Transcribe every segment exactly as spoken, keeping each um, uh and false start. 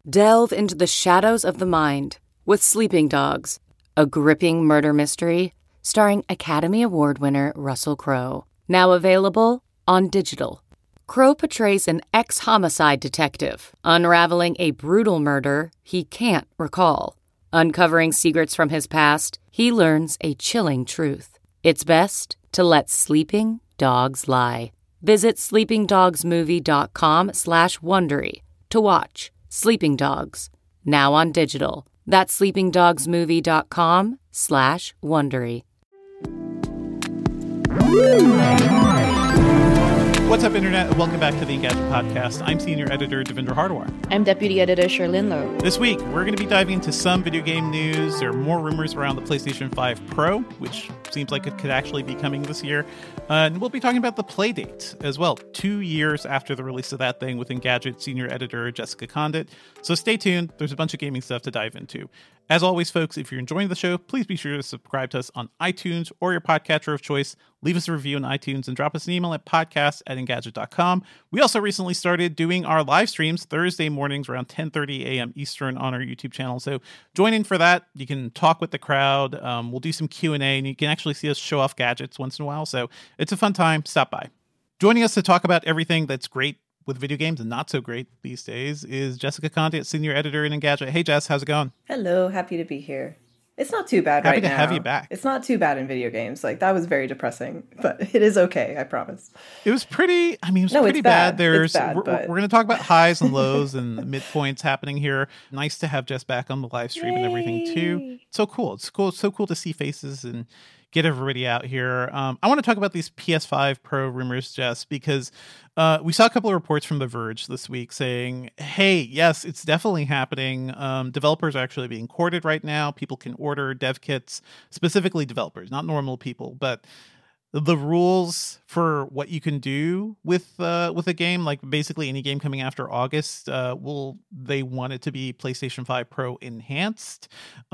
Delve into the shadows of the mind with Sleeping Dogs, a gripping murder mystery starring Academy Award winner Russell Crowe. Now available on digital. Crowe portrays an ex-homicide detective unraveling a brutal murder he can't recall. Uncovering secrets from his past, he learns a chilling truth. It's best to let sleeping dogs lie. Visit sleepingdogsmovie.com slash Wondery to watch Sleeping Dogs, now on digital. That's sleepingdogsmovie.com slash Wondery. What's up, Internet, and welcome back to the Engadget Podcast. I'm Senior Editor Devindra Hardawar. I'm Deputy Editor Sherlyn Lowe. This week, we're going to be diving into some video game news. There are more rumors around the PlayStation five Pro, which seems like it could actually be coming this year. Uh, and we'll be talking about the Playdate as well, two years after the release of that thing with Engadget Senior Editor Jessica Condit. So stay tuned. There's a bunch of gaming stuff to dive into. As always, folks, if you're enjoying the show, please be sure to subscribe to us on iTunes or your podcatcher of choice. Leave us a review on iTunes and drop us an email at podcast at engadget dot com. We also recently started doing our live streams Thursday mornings around ten thirty a.m. Eastern on our YouTube channel. So join in for that. You can talk with the crowd. Um, we'll do some Q and A, and you can actually see us show off gadgets once in a while. So it's a fun time. Stop by. Joining us to talk about everything that's great with video games and not so great these days is Jessica Condit, Senior Editor in Engadget. Hey, Jess, how's it going? Hello, happy to be here. It's not too bad happy right now. Happy to have you back. It's not too bad in video games. Like, that was very depressing, but it is okay, I promise. It was pretty, I mean, it was no, pretty it's bad. bad. There's, it's bad, we're, but... we're going to talk about highs and lows and midpoints happening here. Nice to have Jess back on the live stream Yay. And everything, too. So cool. It's cool. It's so cool to see faces and get everybody out here. Um, I want to talk about these P S five Pro rumors, Jess, because uh, we saw a couple of reports from The Verge this week saying, hey, yes, it's definitely happening. Um, developers are actually being courted right now. People can order dev kits, specifically developers, not normal people, but the rules for what you can do with uh, with a game, like basically any game coming after August, uh, will they want it to be PlayStation five Pro enhanced.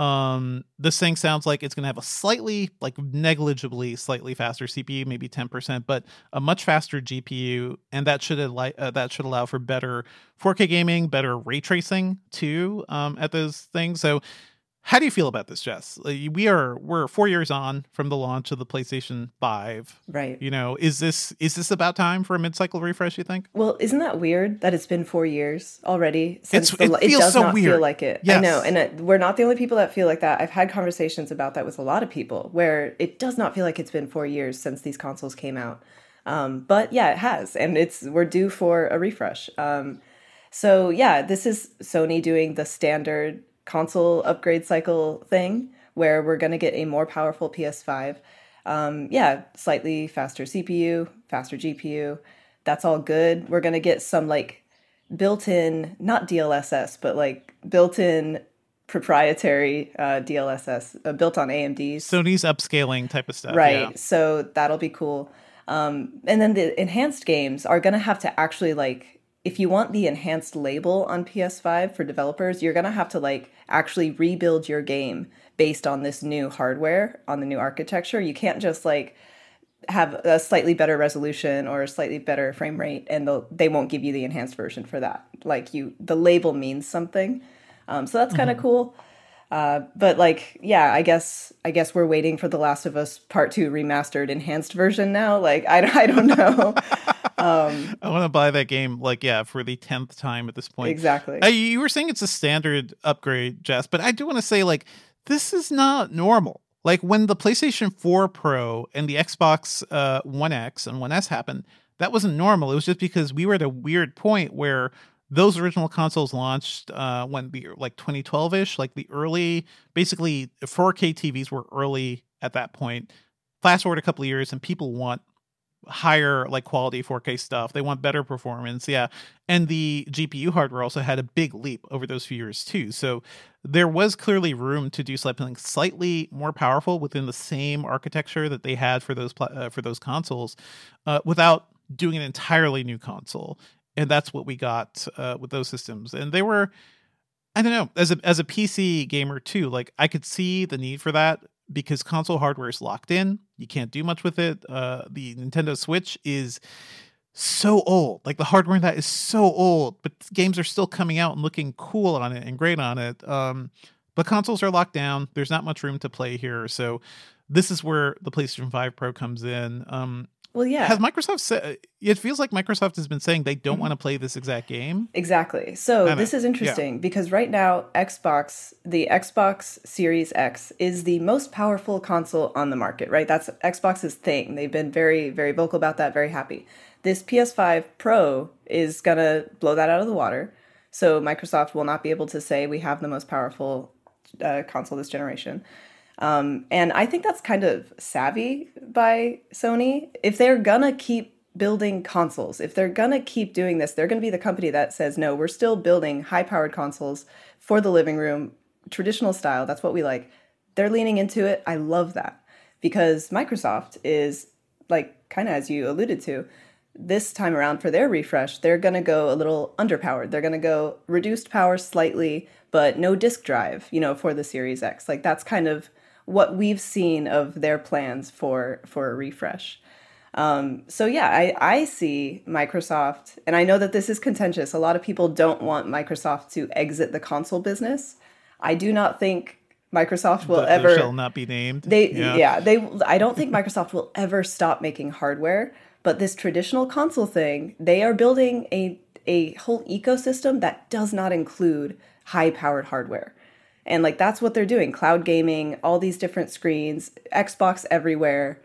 Um, this thing sounds like it's going to have a slightly, like negligibly, slightly faster C P U, maybe ten percent, but a much faster G P U, and that should al- uh, that should allow for better four K gaming, better ray tracing too um, at those things. So. How do you feel about this, Jess? We are we're four years on from the launch of the PlayStation five. Right. You know, is this is this about time for a mid-cycle refresh, you think? Well, isn't that weird that it's been four years already since it's, the, it, feels it does so not weird. feel like it. Yes. I know, and it, we're not the only people that feel like that. I've had conversations about that with a lot of people where it does not feel like it's been four years since these consoles came out. Um, but yeah, it has, and it's we're due for a refresh. Um, so yeah, this is Sony doing the standard console upgrade cycle thing where we're going to get a more powerful P S five. Um, yeah, slightly faster C P U, faster G P U. That's all good. We're going to get some like built-in, not D L S S, but like built-in proprietary uh, D L S S uh, built on A M Ds. Sony's upscaling type of stuff. Right. Yeah. So that'll be cool. Um, and then the enhanced games are going to have to actually like, if you want the enhanced label on P S five for developers, you're going to have to like actually rebuild your game based on this new hardware, on the new architecture. You can't just like have a slightly better resolution or a slightly better frame rate and they won't give you the enhanced version for that. Like you, the label means something. Um, so that's kind of mm-hmm. cool. Uh, but like, yeah, I guess, I guess we're waiting for The Last of Us Part Two remastered enhanced version now. Like, I, I don't know. um, I want to buy that game, like, yeah, for the tenth time at this point. Exactly. Uh, you were saying it's a standard upgrade, Jess, but I do want to say, like, this is not normal. Like, when the PlayStation four Pro and the Xbox uh, One X and One S happened, that wasn't normal. It was just because we were at a weird point where those original consoles launched uh, when the like twenty twelve-ish, like the early, basically four K T Vs were early at that point. Fast forward a couple of years and people want higher like quality four K stuff. They want better performance. Yeah. And the G P U hardware also had a big leap over those few years too. So there was clearly room to do something slightly more powerful within the same architecture that they had for those uh, for those consoles uh, without doing an entirely new console. And that's what we got uh, with those systems. And they were, I don't know, as a as a P C gamer too, like I could see the need for that because console hardware is locked in. You can't do much with it. Uh, the Nintendo Switch is so old. Like the hardware in that is so old, but games are still coming out and looking cool on it and great on it. Um, but consoles are locked down. There's not much room to play here. So this is where the PlayStation five Pro comes in. Um, Well, yeah. Has Microsoft said, it feels like Microsoft has been saying they don't Mhm. want to play this exact game. Exactly. So I this know. is interesting because right now, Xbox, the Xbox Series X is the most powerful console on the market, right? That's Xbox's thing. They've been very, very vocal about that, very happy. This P S five Pro is going to blow that out of the water. So Microsoft will not be able to say we have the most powerful uh, console this generation. Um, and I think that's kind of savvy by Sony. If they're gonna keep building consoles, if they're gonna keep doing this, they're gonna be the company that says, no, we're still building high-powered consoles for the living room, traditional style, that's what we like. They're leaning into it. I love that. Because Microsoft is, like, kind of as you alluded to, this time around for their refresh, they're gonna go a little underpowered. They're gonna go reduced power slightly, but no disk drive, you know, for the Series X. Like, that's kind of what we've seen of their plans for for a refresh. Um, so yeah, I, I see Microsoft, and I know that this is contentious. A lot of people don't want Microsoft to exit the console business. I do not think Microsoft will But ever shall not be named. They yeah. yeah, they I don't think Microsoft will ever stop making hardware, but this traditional console thing, they are building a a whole ecosystem that does not include high-powered hardware. And like that's what they're doing. Cloud gaming, all these different screens, Xbox everywhere.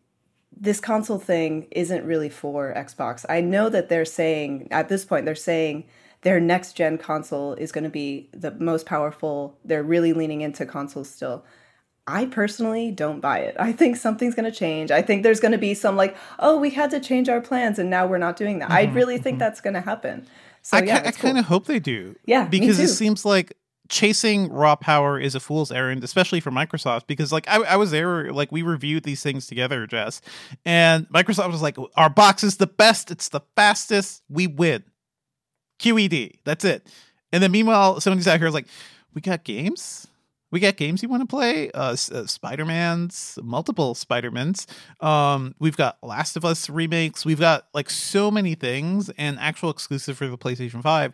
This console thing isn't really for Xbox. I know that they're saying, at this point, they're saying their next gen console is going to be the most powerful. They're really leaning into consoles still. I personally don't buy it. I think something's going to change. I think there's going to be some like, oh, we had to change our plans and now we're not doing that. Mm-hmm, I really think mm-hmm. that's going to happen. So I, yeah, I kind of cool. hope they do. Yeah, because me too. It seems like chasing raw power is a fool's errand, especially for Microsoft, because like I, I was there, like we reviewed these things together, Jess, and Microsoft was like, our box is the best, it's the fastest, we win. Q E D, that's it. And then meanwhile, Sony's out here like, we got games? We got games you want to play? Uh, uh, Spider-Man's, multiple Spider-Mans. Um, we've got Last of Us remakes. We've got like so many things and actual exclusive for the PlayStation five.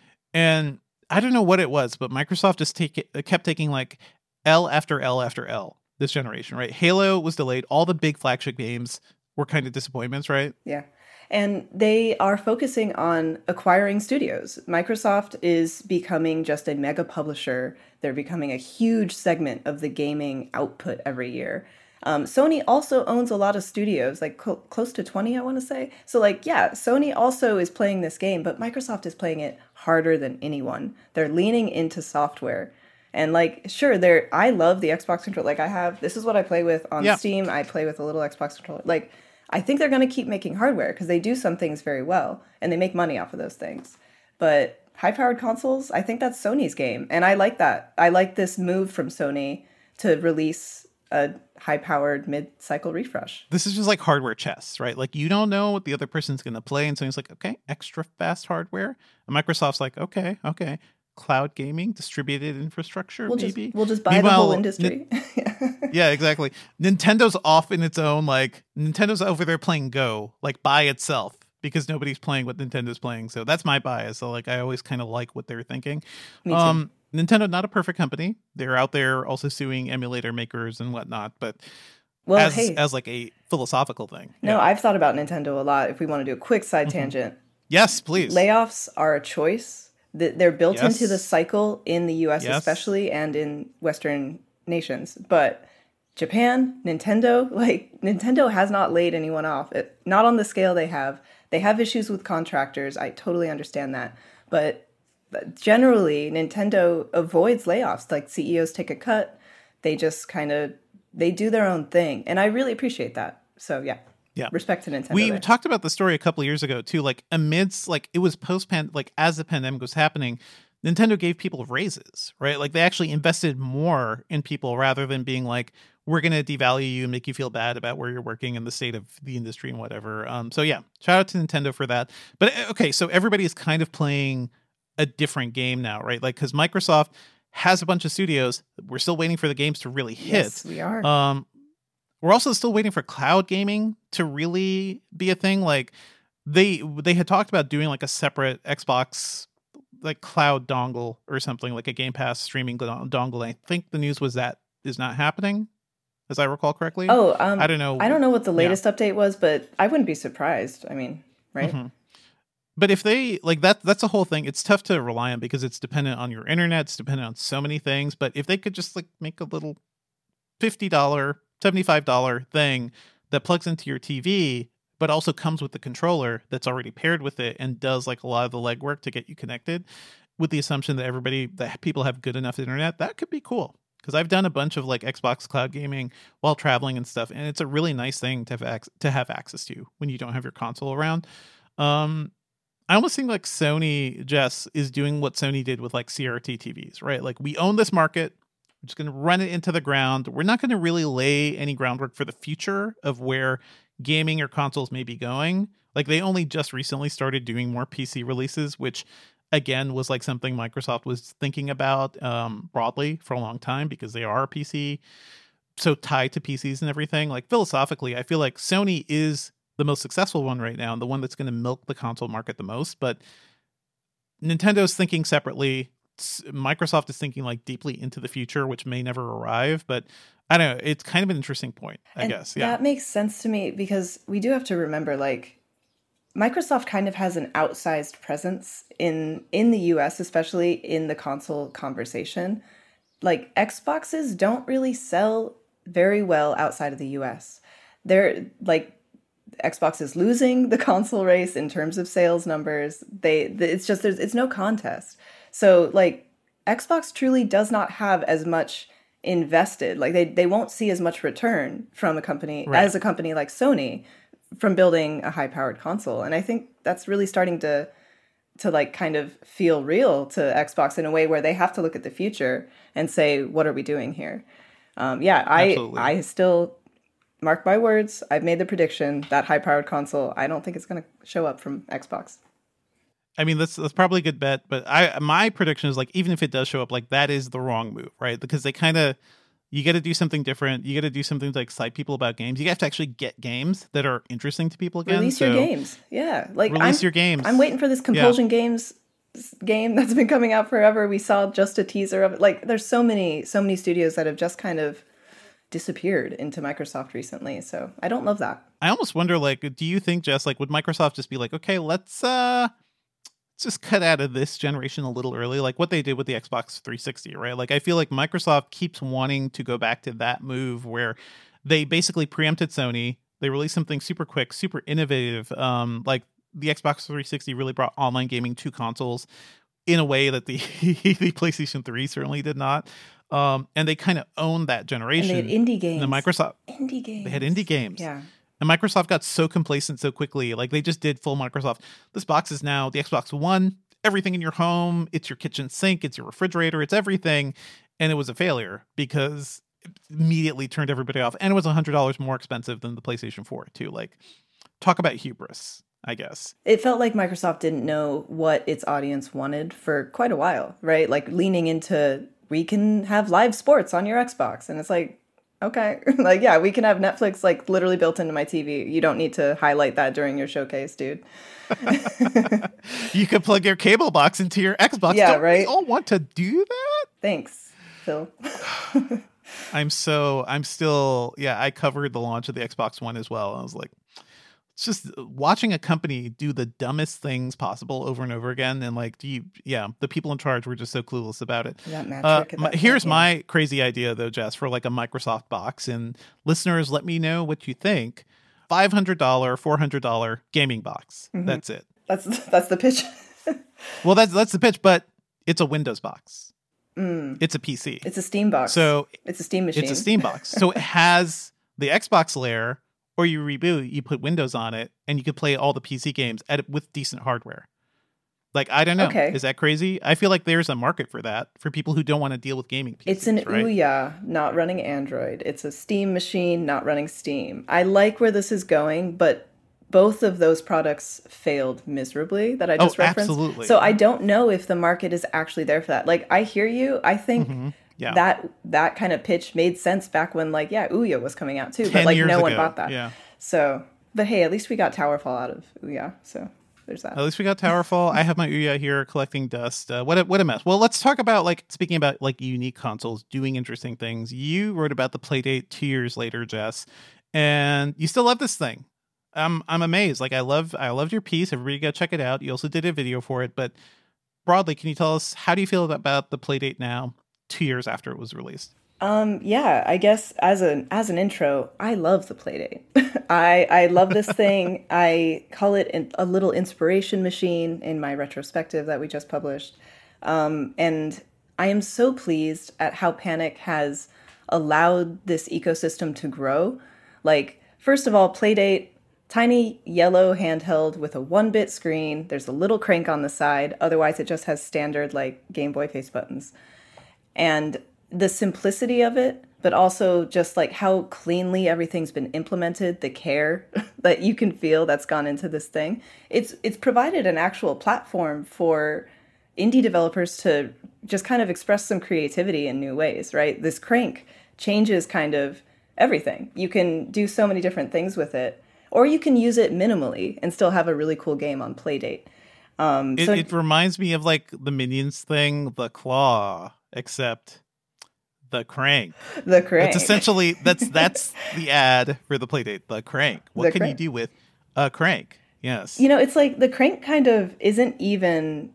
And I don't know what it was, but Microsoft just take it, kept taking like L after L after L this generation, right? Halo was delayed. All the big flagship games were kind of disappointments, right? Yeah. And they are focusing on acquiring studios. Microsoft is becoming just a mega publisher. They're becoming a huge segment of the gaming output every year. Um, Sony also owns a lot of studios, like cl- close to twenty, I want to say. So like, yeah, Sony also is playing this game, but Microsoft is playing it harder than anyone. They're leaning into software. And like, sure, they're, I love the Xbox controller. Like I have, this is what I play with on yeah. Steam. I play with a little Xbox controller. Like, I think they're going to keep making hardware because they do some things very well and they make money off of those things. But high-powered consoles, I think that's Sony's game. And I like that. I like this move from Sony to release a high-powered mid-cycle refresh. This is just like hardware chess, right? Like you don't know what the other person's going to play. And Sony's like, okay, extra fast hardware. And Microsoft's like, okay, okay. Cloud gaming, distributed infrastructure, we'll maybe. Just, we'll just buy Meanwhile, the whole industry. Ni- yeah, exactly. Nintendo's off in its own, like, Nintendo's over there playing Go, like, by itself, because nobody's playing what Nintendo's playing. So that's my bias. So, like, I always kind of like what they're thinking. Me too. Um, Nintendo, not a perfect company. They're out there also suing emulator makers and whatnot, but well, as, hey. as like a philosophical thing. No, yeah. I've thought about Nintendo a lot. If we want to do a quick side mm-hmm. tangent. Yes, please. Layoffs are a choice. They're built yes. into the cycle in the U S yes. especially and in Western nations. But Japan, Nintendo, like Nintendo has not laid anyone off. It, not on the scale they have. They have issues with contractors. I totally understand that. But, but generally, Nintendo avoids layoffs. Like C E Os take a cut. They just kind of, they do their own thing. And I really appreciate that. So yeah. Yeah. Respect to Nintendo. We there. talked about the story a couple of years ago too. Like amidst, like it was post pan, like as the pandemic was happening, Nintendo gave people raises, right? Like they actually invested more in people rather than being like, we're going to devalue you and make you feel bad about where you're working and the state of the industry and whatever. Um, so yeah, shout out to Nintendo for that. But okay, so everybody is kind of playing a different game now, right? Like because Microsoft has a bunch of studios. We're still waiting for the games to really hit. Yes, we are. Um, We're also still waiting for cloud gaming to really be a thing. Like they they had talked about doing like a separate Xbox like cloud dongle or something, like a Game Pass streaming don- dongle. I think the news was that is not happening, as I recall correctly. Oh, um, I don't know. I don't know what the Yeah. latest update was, but I wouldn't be surprised. I mean, right? Mhm. But if they like that, that's the whole thing. It's tough to rely on because it's dependent on your internet. It's dependent on so many things. But if they could just like make a little fifty dollars, seventy-five dollars thing that plugs into your T V, but also comes with the controller that's already paired with it and does like a lot of the legwork to get you connected, with the assumption that everybody, that people have good enough internet, that could be cool. Because I've done a bunch of like Xbox cloud gaming while traveling and stuff, and it's a really nice thing to have ac- to have access to when you don't have your console around. Um, I almost think like Sony, Jess, is doing what Sony did with like C R T T Vs, right? Like, we own this market. We're just going to run it into the ground. We're not going to really lay any groundwork for the future of where gaming or consoles may be going. Like, they only just recently started doing more P C releases, which again was like something Microsoft was thinking about um, broadly for a long time, because they are a P C, so tied to P Cs and everything. Like, philosophically, I feel like Sony is the most successful one right now and the one that's going to milk the console market the most. But Nintendo's thinking separately. Microsoft is thinking like deeply into the future, which may never arrive. But I don't know. It's kind of an interesting point, I And guess. Yeah. that makes sense to me, because we do have to remember, like, Microsoft kind of has an outsized presence in in the U S, especially in the console conversation. Like, Xboxes don't really sell very well outside of the U S. They're like, Xbox is losing the console race in terms of sales numbers. They, it's just, there's, it's no contest. So like, Xbox truly does not have as much invested. Like, they, they won't see as much return from a company Right. as a company like Sony from building a high powered console. And I think that's really starting to, to like kind of feel real to Xbox in a way where they have to look at the future and say, what are we doing here? Um, yeah, I, Absolutely. I still, mark my words, I've made the prediction that high-powered console, I don't think it's going to show up from Xbox. I mean, that's that's probably a good bet, but I my prediction is like, even if it does show up, like, that is the wrong move, right? Because they kind of, you got to do something different. You got to do something to excite people about games. You have to actually get games that are interesting to people again. Release so your games, yeah. Like, Release I'm, your games. I'm waiting for this Compulsion Games game that's been coming out forever. We saw just a teaser of it. Like, there's so many, so many studios that have just kind of disappeared into Microsoft recently. So I don't love that. I almost wonder, like, do you think, Jess, like, would Microsoft just be like, okay, let's uh let's just cut out of this generation a little early, like what they did with the Xbox three sixty, right? Like, I feel like Microsoft keeps wanting to go back to that move where they basically preempted Sony. They released something super quick, super innovative. Um, like, the Xbox three sixty really brought online gaming to consoles in a way that the, the PlayStation three certainly did not. Um, and they kind of owned that generation. And they had indie games. And the Microsoft, Indie games. they had indie games. Yeah. And Microsoft got so complacent so quickly. Like, they just did full Microsoft. This box is now the Xbox One, everything in your home. It's your kitchen sink. It's your refrigerator. It's everything. And it was a failure because it immediately turned everybody off. And it was one hundred dollars more expensive than the PlayStation four, too. Like, talk about hubris, I guess. It felt like Microsoft didn't know what its audience wanted for quite a while, right? Like, leaning into, we can have live sports on your Xbox. And it's like, okay. Like, yeah, we can have Netflix, like, literally built into my T V. You don't need to highlight that during your showcase, dude. You could plug your cable box into your Xbox. Yeah, Don't right? we all want to do that? Thanks, Phil. I'm so, I'm still, yeah, I covered the launch of the Xbox One as well. I was like, it's just watching a company do the dumbest things possible over and over again. And like, do you, yeah, the people in charge were just so clueless about it. That metric Uh, at my- that here's point, yeah. my crazy idea though, Jess, for like a Microsoft box. And listeners, let me know what you think. five hundred dollars, four hundred dollars gaming box. Mm-hmm. That's it. That's that's the pitch. Well, that's, that's the pitch, but it's a Windows box. Mm. It's a P C. It's a Steam box. So it's a Steam machine. it's a Steam box. So it has the Xbox layer, or you reboot, you put Windows on it, and you could play all the P C games at, with decent hardware. Like, I don't know. Okay. Is that crazy? I feel like there's a market for that, for people who don't want to deal with gaming P Cs. It's an right? Ouya, not running Android. It's a Steam machine, not running Steam. I like where this is going, but both of those products failed miserably that I just Oh, referenced. absolutely. So I don't know if the market is actually there for that. Like, I hear you. I think Mm-hmm. Yeah. that that kind of pitch made sense back when, like, yeah, Ouya was coming out too, but ten like years no one ago. bought that. Yeah. So But hey, at least we got Towerfall out of Ouya, so there's that. At least we got Towerfall. I have my Ouya here collecting dust. Uh, what a, what a mess. Well, let's talk about, like, speaking about, like, unique consoles doing interesting things. You wrote about the Playdate two years later, Jess, and you still love this thing. I'm I'm amazed. Like, I love I loved your piece. Everybody go check it out. You also did a video for it. But broadly, can you tell us, how do you feel about the Playdate now, two years after it was released? Um, yeah, I guess as an as an intro, I love the Playdate. I I love this thing. I call it an, a little inspiration machine in my retrospective that we just published. Um, and I am so pleased at how Panic has allowed this ecosystem to grow. Like, first of all, Playdate, tiny yellow handheld with a one-bit screen. There's a little crank on the side. Otherwise, it just has standard, like, Game Boy face buttons. And the simplicity of it, but also just like how cleanly everything's been implemented, the care that you can feel that's gone into this thing. It's it's provided an actual platform for indie developers to just kind of express some creativity in new ways, right? This crank changes kind of everything. You can do so many different things with it, or you can use it minimally and still have a really cool game on Playdate. Um, it, so it reminds me of, like, the Minions thing, the claw, except the crank. The crank. It's essentially, that's that's the ad for the Playdate, the crank. What The can crank. you do with a crank? Yes. You know, it's like the crank kind of isn't even,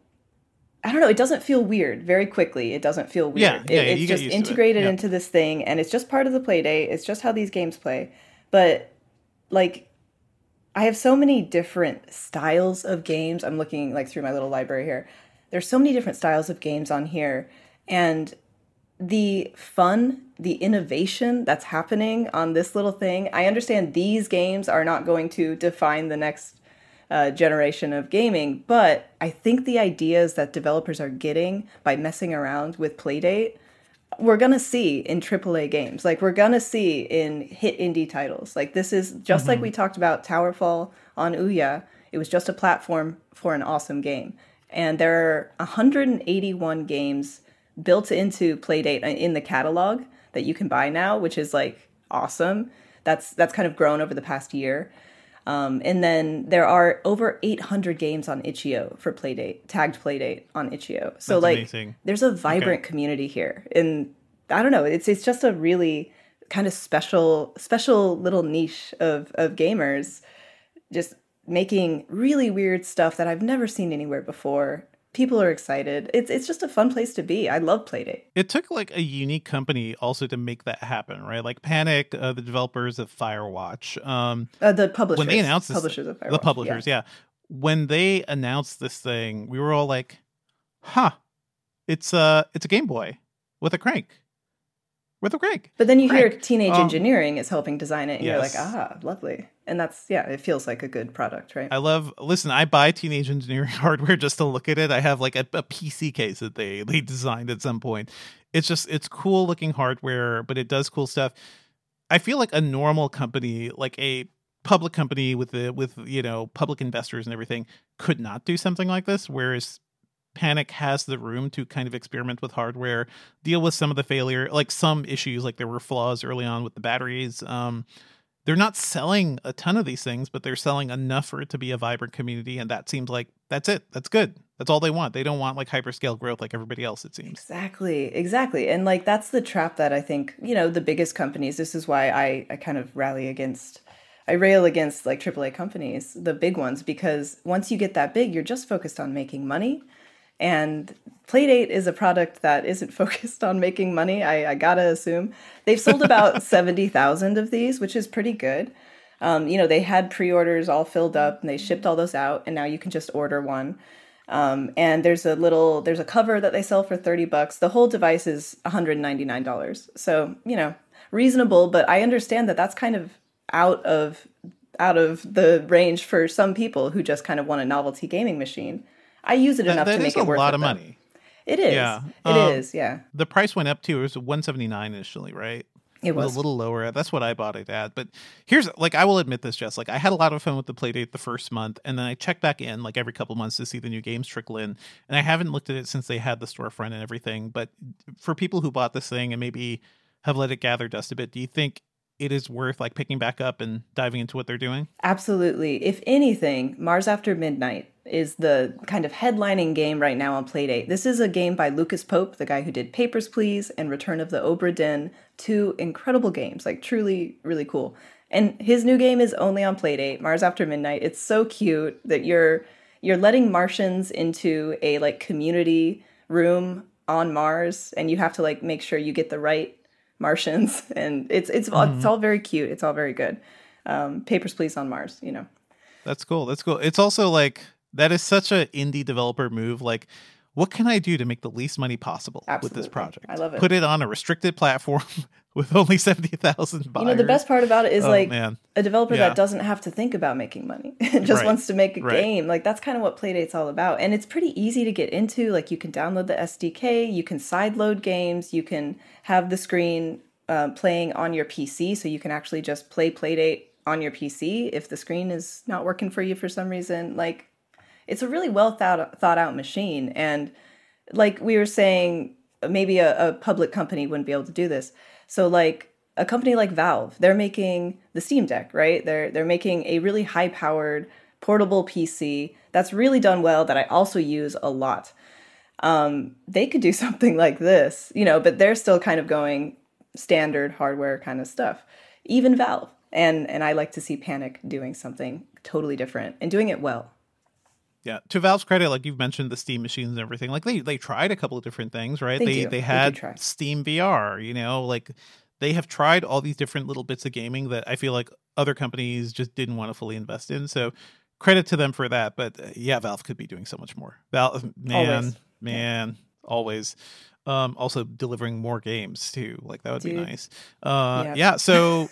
I don't know, it doesn't feel weird very quickly. It doesn't feel weird. Yeah, yeah, it, yeah, it's you get just used to it. integrated Yeah. into this thing, and it's just part of the play date. It's just how these games play. But, like, I have so many different styles of games. I'm looking, like, through my little library here. There's so many different styles of games on here. And the fun, the innovation that's happening on this little thing, I understand these games are not going to define the next uh, generation of gaming, but I think the ideas that developers are getting by messing around with Playdate, we're going to see in triple A games. Like, we're going to see in hit indie titles. Like, this is just like we talked about Towerfall on Ouya. It was just a platform for an awesome game. And there are one hundred eighty-one games built into Playdate in the catalog that you can buy now, which is, like, awesome. That's that's kind of grown over the past year. Um, and then there are over eight hundred games on itch dot i o for Playdate, tagged Playdate on itch dot i o. So, That's like, amazing. there's a vibrant Okay. community here. And I don't know, it's it's just a really kind of special, special little niche of, of gamers just making really weird stuff that I've never seen anywhere before. People are excited. It's it's just a fun place to be. I love Playdate. It took, like, a unique company also to make that happen, right? Like Panic, uh, the developers of Firewatch. Um, Uh, the publishers. when they announced this, publishers of the Firewatch, publishers, yeah. When they announced this thing, we were all like, "Huh, it's a it's a Game Boy with a crank, with a crank." But then you hear Crank. Teenage Um, Engineering is helping design it, and yes. you're like, ah, lovely. And that's, yeah, it feels like a good product, right? I love. Listen, I buy Teenage Engineering hardware just to look at it. I have, like, a, a P C case that they they designed at some point. It's just it's cool looking hardware, but it does cool stuff. I feel like a normal company, like a public company with the with you know public investors and everything, could not do something like this. Whereas Panic has the room to kind of experiment with hardware, deal with some of the failure, like some issues, like there were flaws early on with the batteries. Um, they're not selling a ton of these things, but they're selling enough for it to be a vibrant community. And that seems like that's it. That's good. That's all they want. They don't want, like, hyperscale growth like everybody else, it seems. Exactly, exactly. And, like, that's the trap that I think, you know, the biggest companies, this is why I, I kind of rally against, I rail against, like, triple A companies, the big ones, because once you get that big, you're just focused on making money. And Playdate is a product that isn't focused on making money, I, I gotta assume. They've sold about seventy thousand of these, which is pretty good. Um, you know, they had pre-orders all filled up, and they shipped all those out, and now you can just order one. Um, and there's a little, there's a cover that they sell for thirty bucks. The whole device is one hundred ninety-nine dollars. So, you know, reasonable, but I understand that that's kind of out of, out of the range for some people who just kind of want a novelty gaming machine. I use it That, enough that to is make a it worth lot it, of though. money. It is. Yeah. It Um, is, yeah. The price went up too. It was one seventy-nine initially, right? It was was. a little lower. That's what I bought it at. But here's, like, I will admit this, Jess. Like, I had a lot of fun with the Playdate the first month, and then I checked back in, like, every couple months to see the new games trickle in. And I haven't looked at it since they had the storefront and everything. But for people who bought this thing and maybe have let it gather dust a bit, do you think it is worth like picking back up and diving into what they're doing? Absolutely. If anything, Mars After Midnight is the kind of headlining game right now on Playdate. This is a game by Lucas Pope, the guy who did Papers, Please and Return of the Obra Dinn, two incredible games, like truly, really cool. And his new game is only on Playdate, Mars After Midnight. It's so cute that you're you're letting Martians into a like community room on Mars, and you have to like make sure you get the right Martians, and it's it's mm-hmm. it's all very cute. It's all very good. Um, Papers, Please on Mars, you know. That's cool. That's cool. It's also like that is such an indie developer move. Like, what can I do to make the least money possible Absolutely. with this project? I love it. Put it on a restricted platform with only seventy thousand buyers. You know, the best part about it is oh, like man. a developer yeah. that doesn't have to think about making money. It just right. wants to make a right. game. Like, that's kind of what Playdate's all about. And it's pretty easy to get into. Like, you can download the S D K, you can sideload games, you can have the screen uh, playing on your P C, so you can actually just play Playdate on your P C if the screen is not working for you for some reason. Like, it's a really well thought thought out machine. And like we were saying, maybe a, a public company wouldn't be able to do this. So like a company like Valve, they're making the Steam Deck, right? They're they're making a really high powered portable P C that's really done well, that I also use a lot. Um, they could do something like this, you know, but they're still kind of going standard hardware kind of stuff. Even Valve. And and I like to see Panic doing something totally different and doing it well. Yeah, to Valve's credit, like you've mentioned the Steam machines and everything, like they they tried a couple of different things, right? They They do. they They had do try. Steam V R, you know, like they have tried all these different little bits of gaming that I feel like other companies just didn't want to fully invest in. So credit to them for that. But uh, yeah, Valve could be doing so much more. Valve, man, Always. man, yeah. always. Um, also delivering more games too. Like that would Dude. be nice. Uh, Yeah. yeah. So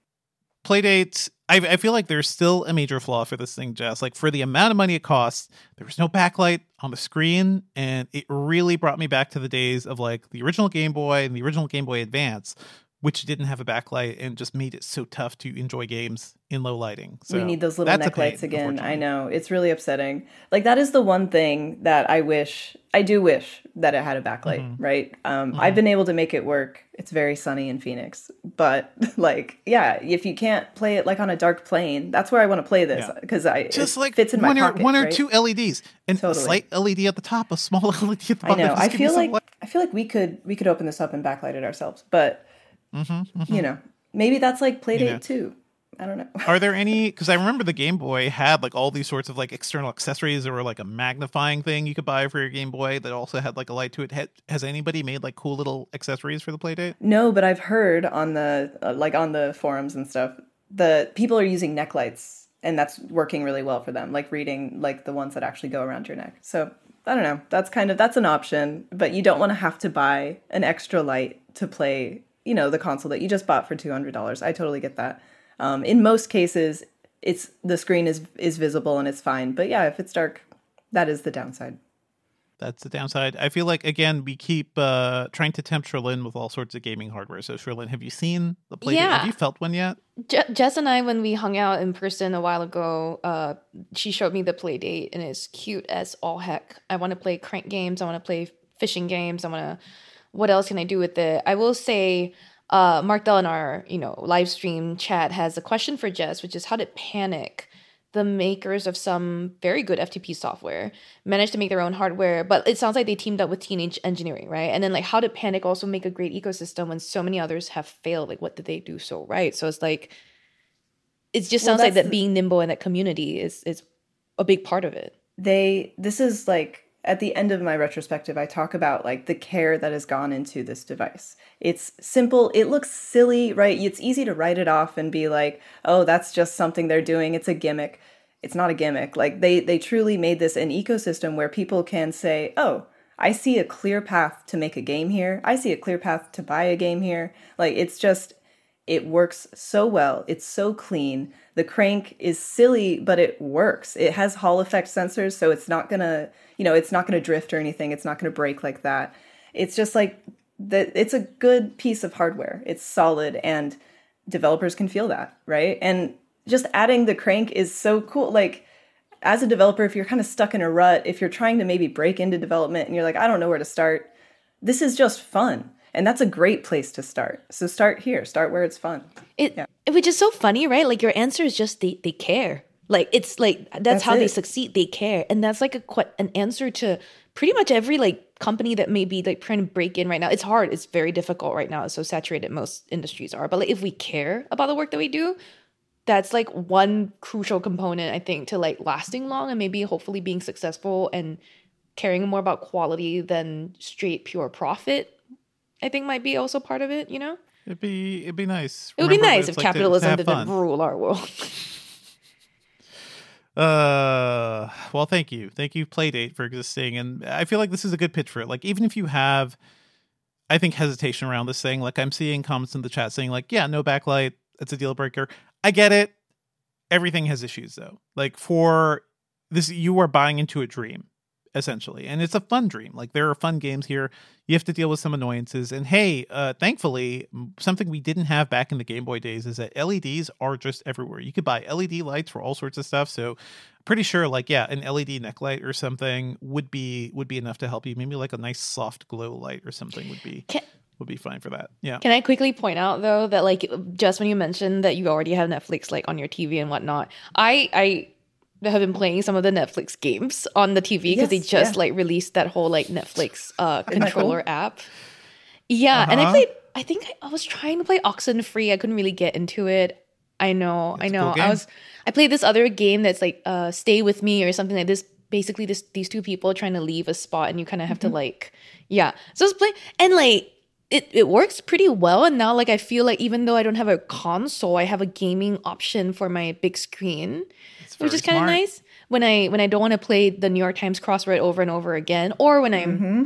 Playdate, I, I feel like there's still a major flaw for this thing, Jess. Like for the amount of money it costs, there was no backlight on the screen, and it really brought me back to the days of like the original Game Boy and the original Game Boy Advance, which didn't have a backlight and just made it so tough to enjoy games in low lighting. So we need those little that's a neck lights pain, again. I unfortunately. know. It's really upsetting. Like, that is the one thing that I wish, I do wish that it had a backlight, Mhm. right? Um, Mhm. I've been able to make it work. It's very sunny in Phoenix. But, like, yeah, if you can't play it, like, on a dark plane, that's where I want to play this. Yeah. Because I Just it like fits in my one or pocket, one or right? two L E Ds, and Totally. a slight L E D at the top, a small L E D at the I bottom. know. Just I give me feel some like light. I feel like we could we could open this up and backlight it ourselves. But, Mhm, mhm. you know, maybe that's like Playdate Yeah. too. I don't know. Are there any, because I remember the Game Boy had like all these sorts of like external accessories. There were like a magnifying thing you could buy for your Game Boy that also had like a light to it. Had, has anybody made like cool little accessories for the Playdate? No, but I've heard on the uh, like on the forums and stuff, the people are using neck lights, and that's working really well for them. Like reading like the ones that actually go around your neck. So I don't know. That's kind of that's an option, but you don't want to have to buy an extra light to play, you know, the console that you just bought for two hundred dollars. I totally get that. Um, in most cases, it's the screen is is visible and it's fine. But yeah, if it's dark, that is the downside. That's the downside. I feel like, again, we keep uh, trying to tempt Sherlyn with all sorts of gaming hardware. So, Sherlyn, have you seen the Playdate? Yeah. Have you felt one yet? Je- Jess and I, when we hung out in person a while ago, uh, she showed me the Playdate, and it's cute as all heck. I want to play crank games. I want to play fishing games. I want to. What else can I do with it? I will say, uh, Mark Dell in our you know live stream chat has a question for Jess, which is how did Panic, the makers of some very good F T P software, manage to make their own hardware? But it sounds like they teamed up with Teenage Engineering, right? And then like, how did Panic also make a great ecosystem when so many others have failed? Like, what did they do so right? So it's like, it just Well, sounds like that's that being nimble in that community is is a big part of it. They this is like at the end of my retrospective, I talk about like the care that has gone into this device. It's simple. It looks silly, right? It's easy to write it off and be like, oh, that's just something they're doing. It's a gimmick. It's not a gimmick. Like they they truly made this an ecosystem where people can say, oh, I see a clear path to make a game here. I see a clear path to buy a game here. Like it's just, it works so well. It's so clean. The crank is silly, but it works. It has Hall effect sensors, so it's not gonna, you know, it's not gonna drift or anything. It's not gonna break like that. It's just like that. It's a good piece of hardware. It's solid, and developers can feel that, right? And just adding the crank is so cool. Like as a developer, if you're kind of stuck in a rut, if you're trying to maybe break into development and you're like, I don't know where to start, this is just fun. And that's a great place to start. So start here. Start where it's fun. It, Yeah. which is so funny, right? Like your answer is just they, they care. Like it's like that's, That's how they it. succeed. They care, and that's like a que- an answer to pretty much every like company that may be like trying to break in right now. It's hard. It's very difficult right now. It's so saturated. Most industries are, but like if we care about the work that we do, that's like one crucial component I think to like lasting long and maybe hopefully being successful and caring more about quality than straight pure profit. I think might be also part of it. You know, It'd be it'd be nice. it would be Remember what nice if it's like to- to capitalism have didn't fun. rule our world. Uh, well, thank you. Thank you, Playdate, for existing. And I feel like this is a good pitch for it. Like, even if you have, I think, hesitation around this thing, like I'm seeing comments in the chat saying, like, yeah, no backlight, it's a deal breaker. I get it. Everything has issues, though. Like, for this, you are buying into a dream, essentially. And it's a fun dream. Like, there are fun games here. You have to deal with some annoyances. And hey, uh, thankfully, something we didn't have back in the Game Boy days is that L E Ds are just everywhere. You could buy L E D lights for all sorts of stuff. So pretty sure, like, yeah, an L E D neck light or something would be would be enough to help you. Maybe like a nice soft glow light or something would be Can- would be fine for that. Yeah. Can I quickly point out though that like just when you mentioned that you already have Netflix like on your T V and whatnot, I I have been playing some of the Netflix games on the T V because they Yes, just yeah. like released that whole like Netflix uh Isn't that controller cool? app. Yeah, and I Uh-huh. played. I think I, I was trying to play Oxenfree. I couldn't really get into it. I know, It's I a know. cool game. I was. I played this other game that's like uh Stay With Me or something like this. Basically, this these two people trying to leave a spot, and you kind of have Mm-hmm. to like, yeah. So I was playing, and like it it works pretty well. And now like I feel like even though I don't have a console, I have a gaming option for my big screen, It's which very is kind of smart. nice when I when I don't want to play the New York Times crossword over and over again, or when I'm Mm-hmm.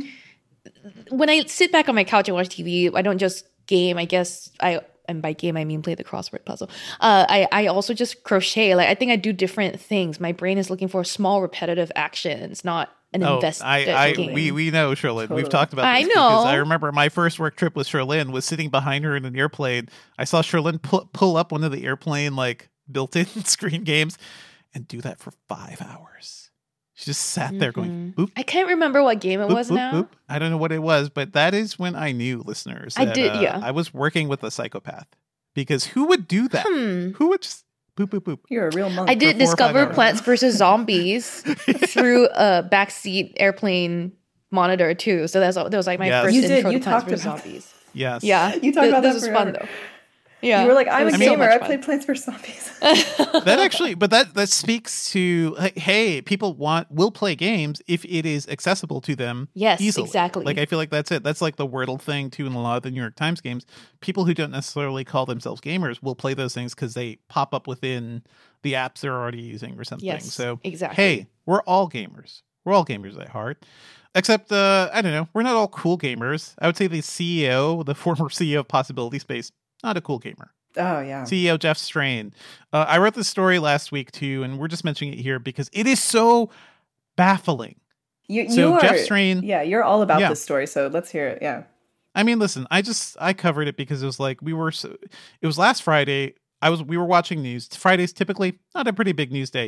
when I sit back on my couch and watch T V. I don't just game. I guess I and by game I mean play the crossword puzzle. Uh, I I also just crochet. Like I think I do different things. My brain is looking for small repetitive actions, not an Oh, invested I, I, game. we, we know Sherlyn. Totally. We've talked about I this because know. I remember my first work trip with Sherlyn was sitting behind her in an airplane. I saw Sherlyn pull, pull up one of the airplane like built-in screen games and do that for five hours. She just sat there going, boop, I can't remember what game it boop, was boop, now. boop. I don't know what it was, but that is when I knew, listeners, I that, did, uh, yeah. I was working with a psychopath because who would do that? Hmm. Who would just boop, boop, boop? You're a real monk. I did four or five discover hours. Plants versus Zombies through a backseat airplane monitor too. So that's that was like my Yes. first You did, intro you to Plants talked versus about Zombies. Yes. Yeah, You talked Th- about this that was fun forever. though. Yeah, You were like, it I'm a was so gamer. much I fun. play Plants vs Zombies. That actually, but that that speaks to like, hey, people want will play games if it is accessible to them. Yes, easily. exactly. Like I feel like that's it. That's like the Wordle thing too in a lot of the New York Times games. People who don't necessarily call themselves gamers will play those things because they pop up within the apps they're already using or something. Yes, so exactly. hey, we're all gamers. We're all gamers at heart. Except, uh, I don't know, we're not all cool gamers. I would say the C E O, the former C E O of Possibility Space, not a cool gamer. Oh, yeah. C E O Jeff Strain. Uh, I wrote this story last week too, and we're just mentioning it here because it is so baffling. You, So you are, Jeff Strain- Yeah, you're all about Yeah. this story, so let's hear it. Yeah. I mean, listen, I just I covered it because it was like we were. So, it was last Friday. I was we were watching news. Fridays typically not a pretty big news day.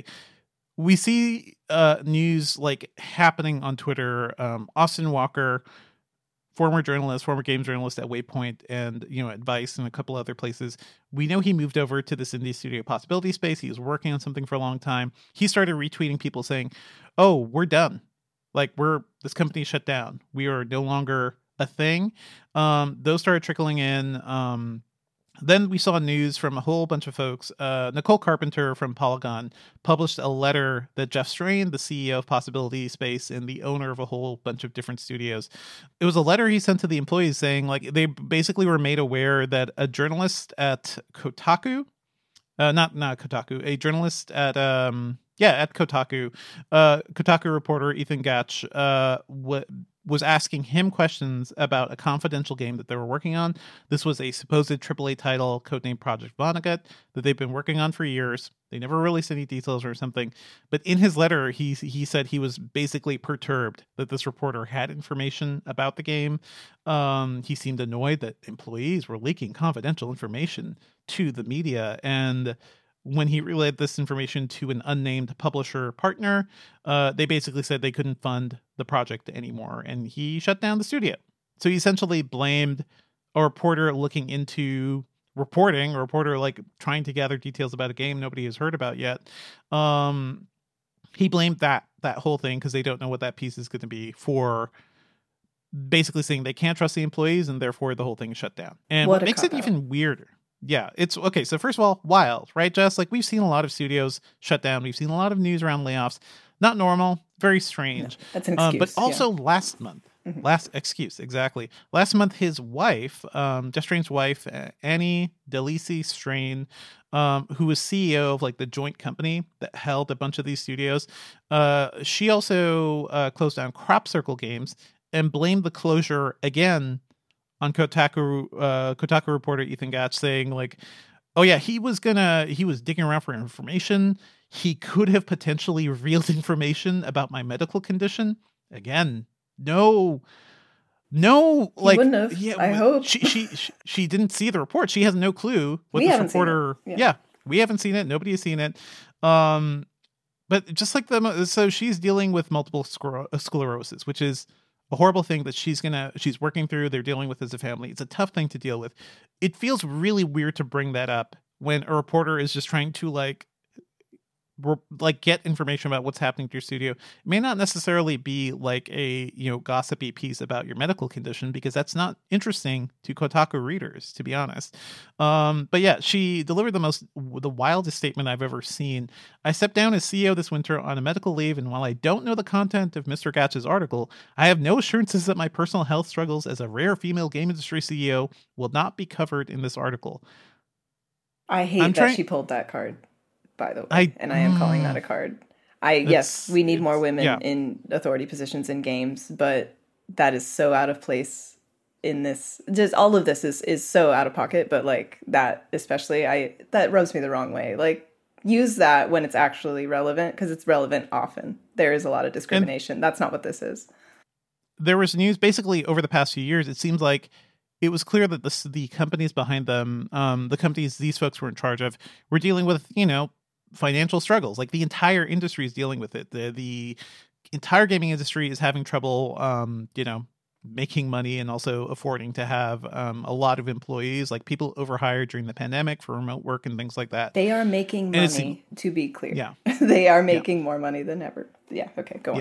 We see uh, news like happening on Twitter. Um, Austin Walker, former journalist, former games journalist at Waypoint, and you know, Advice, and a couple other places. We know he moved over to this indie studio, Possibility Space. He was working on something for a long time. He started retweeting people saying, "Oh, we're done. Like we're this company shut down. We are no longer a thing." Um, those started trickling in. Um, then we saw news from a whole bunch of folks. Uh, Nicole Carpenter from Polygon published a letter that Jeff Strain, the C E O of Possibility Space and the owner of a whole bunch of different studios, it was a letter he sent to the employees saying, like, they basically were made aware that a journalist at Kotaku, uh, not not Kotaku, a journalist at um yeah at Kotaku, uh, Kotaku reporter Ethan Gatch, uh, what. was asking him questions about a confidential game that they were working on. This was a supposed triple A title, codenamed Project Vonnegut, that they've been working on for years. They never released any details or something. But in his letter, he he said he was basically perturbed that this reporter had information about the game. Um, he seemed annoyed that employees were leaking confidential information to the media. And when he relayed this information to an unnamed publisher partner, uh, they basically said they couldn't fund the project anymore, and he shut down the studio. So he essentially blamed a reporter looking into reporting, a reporter like trying to gather details about a game nobody has heard about yet. Um, he blamed that that whole thing because they don't know what that piece is going to be for. Basically saying they can't trust the employees and therefore the whole thing is shut down. And what, what makes it out. even weirder. Yeah, it's okay. So first of all, wild, right? Just like we've seen a lot of studios shut down. We've seen a lot of news around layoffs. Not normal, very strange. Yeah, that's an excuse. Um, but also yeah. last month, mm-hmm. last excuse, exactly. Last month, his wife, um, Jeff Strain's wife, Annie DeLisi Strain, um, who was C E O of like the joint company that held a bunch of these studios, uh, she also uh, closed down Crop Circle Games and blamed the closure again on Kotaku uh, Kotaku reporter Ethan Gatch, saying like, oh yeah, he was gonna he was digging around for information. He could have potentially revealed information about my medical condition. Again, no, no, he like wouldn't have. Yeah, I hope she, she she she didn't see the report. She has no clue what we this haven't reporter. Seen it. Yeah. yeah, we haven't seen it. Nobody has seen it. Um, but just like the so she's dealing with multiple scler- sclerosis, which is a horrible thing that she's gonna she's working through. They're dealing with as a family. It's a tough thing to deal with. It feels really weird to bring that up when a reporter is just trying to like like get information about what's happening to your studio. It may not necessarily be like a, you know, gossipy piece about your medical condition, because that's not interesting to Kotaku readers, to be honest. Um, but yeah, she delivered the most, the wildest statement I've ever seen. I stepped down as C E O this winter on a medical leave, and while I don't know the content of Mister Gatch's article, I have no assurances that my personal health struggles as a rare female game industry C E O will not be covered in this article. I hate I'm that trying- she pulled that card. By the way, I, and I am calling that a card. I yes, we need more women yeah. in authority positions in games, but that is so out of place in this. Just all of this is is so out of pocket. But like that, especially, I that rubs me the wrong way. Like use that when it's actually relevant, because it's relevant often. There is a lot of discrimination. And that's not what this is. There was news basically over the past few years. It seems like it was clear that the the companies behind them, um, the companies these folks were in charge of, were dealing with, you know, financial struggles. Like the entire industry is dealing with it. The the entire gaming industry is having trouble, um, you know, making money and also affording to have um, a lot of employees. Like people overhired during the pandemic for remote work and things like that. They are making money, to be clear. Yeah. They are making yeah. more money than ever. Yeah. Okay, go on.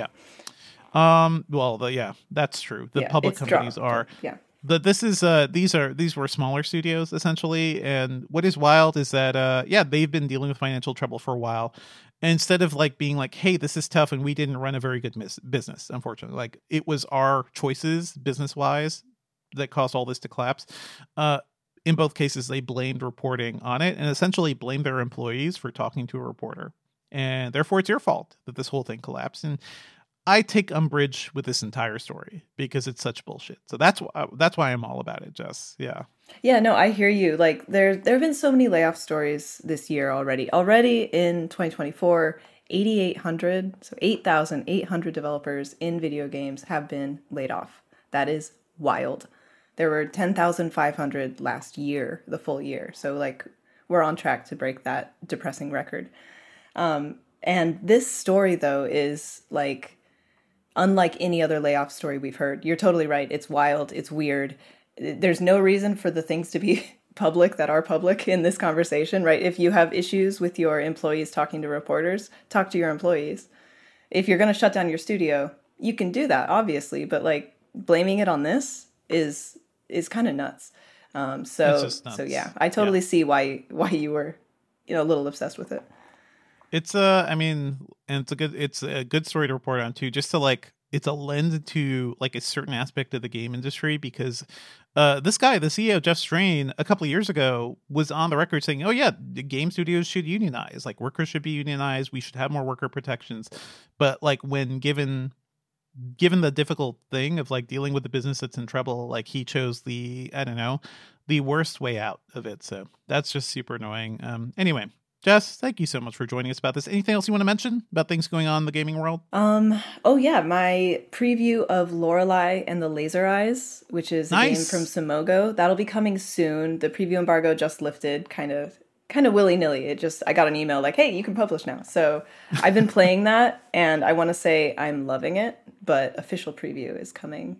Yeah. Um, well, the, yeah, that's true. The yeah, public companies dropped. are. Yeah. The, this is uh these are these were smaller studios essentially, and what is wild is that uh yeah they've been dealing with financial trouble for a while. And instead of like being like, hey, this is tough and we didn't run a very good mis- business, unfortunately, like it was our choices business wise that caused all this to collapse. Uh, in both cases, they blamed reporting on it and essentially blamed their employees for talking to a reporter, and therefore it's your fault that this whole thing collapsed. And I take umbrage with this entire story because it's such bullshit. So that's why that's why I'm all about it, Jess. Yeah. Yeah, no, I hear you. Like there there have been so many layoff stories this year already. Already in twenty twenty-four, eighty-eight hundred, so eight thousand eight hundred developers in video games have been laid off. That is wild. There were ten thousand five hundred last year, the full year. So like we're on track to break that depressing record. Um, and this story though is like unlike any other layoff story we've heard. You're totally right. It's wild. It's weird. There's no reason for the things to be public that are public in this conversation, right? If you have issues with your employees talking to reporters, talk to your employees. If you're going to shut down your studio, you can do that, obviously, but like blaming it on this is is kind of nuts. Um, so nuts. so yeah, I totally yeah. see why why you were, you know, a little obsessed with it. It's a, I mean, and it's a good, it's a good story to report on too, just to like, it's a lens to like a certain aspect of the game industry, because uh, this guy, the C E O, Jeff Strain, a couple of years ago was on the record saying, oh yeah, the game studios should unionize, like workers should be unionized. We should have more worker protections. But like when given, given the difficult thing of like dealing with the business that's in trouble, like he chose the, I don't know, the worst way out of it. So that's just super annoying. Um, anyway. Jess, thank you so much for joining us about this. Anything else you want to mention about things going on in the gaming world? Um. Oh, yeah. My preview of Lorelei and the Laser Eyes, which is a nice. game from Simogo. That'll be coming soon. The preview embargo just lifted kind of kind of willy-nilly. It just, I got an email like, hey, you can publish now. So I've been playing that, and I want to say I'm loving it, but official preview is coming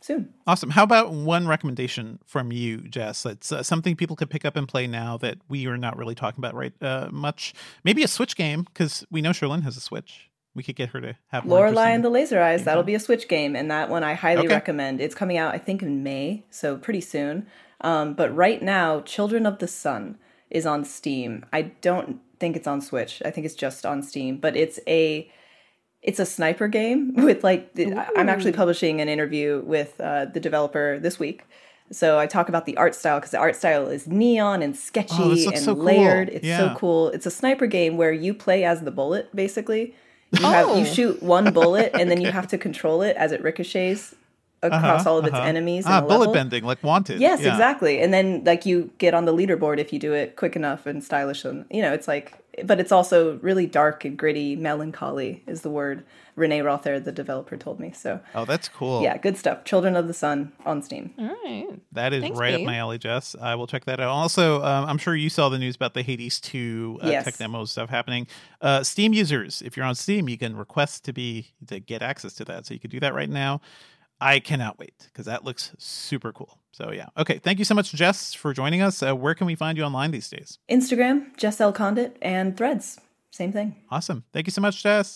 soon. Awesome. How about one recommendation from you, Jess? That's uh, something people could pick up and play now that we are not really talking about right uh, much. Maybe a Switch game, because we know Cherlynn has a Switch. We could get her to have more Lorelai and the Laser Eyes. That'll be a Switch game, and that one I highly Okay. recommend. It's coming out, I think, in May, so pretty soon. Um, but right now, Children of the Sun is on Steam. I don't think it's on Switch. I think it's just on Steam. But it's a it's a sniper game with like the, I'm actually publishing an interview with uh, the developer this week. So I talk about the art style because the art style is neon and sketchy Oh, this looks and so cool. layered. It's Yeah. so cool. It's a sniper game where you play as the bullet, basically. You have Oh. you shoot one bullet and then you have to control it as it ricochets across Uh-huh, all of its uh-huh. enemies. Ah, in a bullet level. bending, like Wanted. Yes, Yeah. exactly. And then like you get on the leaderboard if you do it quick enough and stylish, and you know it's like, but it's also really dark and gritty. Melancholy is the word Renee Rother, the developer, told me. So Oh, that's cool. yeah, good stuff. Children of the Sun on Steam. All right. That is Thanks, right up babe. my alley, Jess. I will check that out. Also, um, I'm sure you saw the news about the Hades two uh, Yes. tech demo stuff happening. Uh, Steam users, if you're on Steam, you can request to be to get access to that. So you can do that right now. I cannot wait because that looks super cool. So yeah. Okay. Thank you so much, Jess, for joining us. Uh, where can we find you online these days? Instagram, Jess L. Condit, and Threads. Same thing. Awesome. Thank you so much, Jess.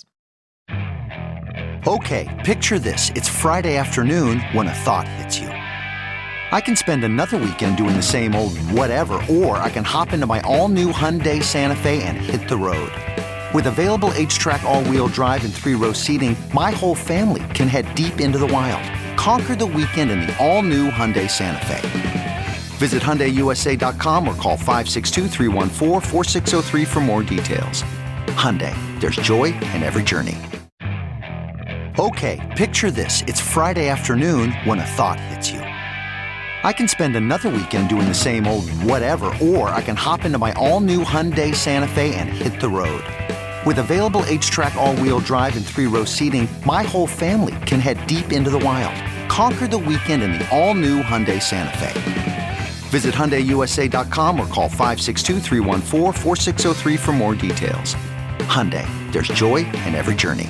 Okay, picture this. It's Friday afternoon when a thought hits you. I can spend another weekend doing the same old whatever, or I can hop into my all-new Hyundai Santa Fe and hit the road. With available H-Track all-wheel drive and three-row seating, my whole family can head deep into the wild. Conquer the weekend in the all-new Hyundai Santa Fe. Visit Hyundai U S A dot com or call five six two, three one four, four six zero three for more details. Hyundai, there's joy in every journey. Okay, picture this. It's Friday afternoon when a thought hits you. I can spend another weekend doing the same old whatever, or I can hop into my all-new Hyundai Santa Fe and hit the road. With available H-Track all-wheel drive and three-row seating, my whole family can head deep into the wild. Conquer the weekend in the all-new Hyundai Santa Fe. Visit Hyundai U S A dot com or call five six two, three one four, four six zero three for more details. Hyundai, there's joy in every journey.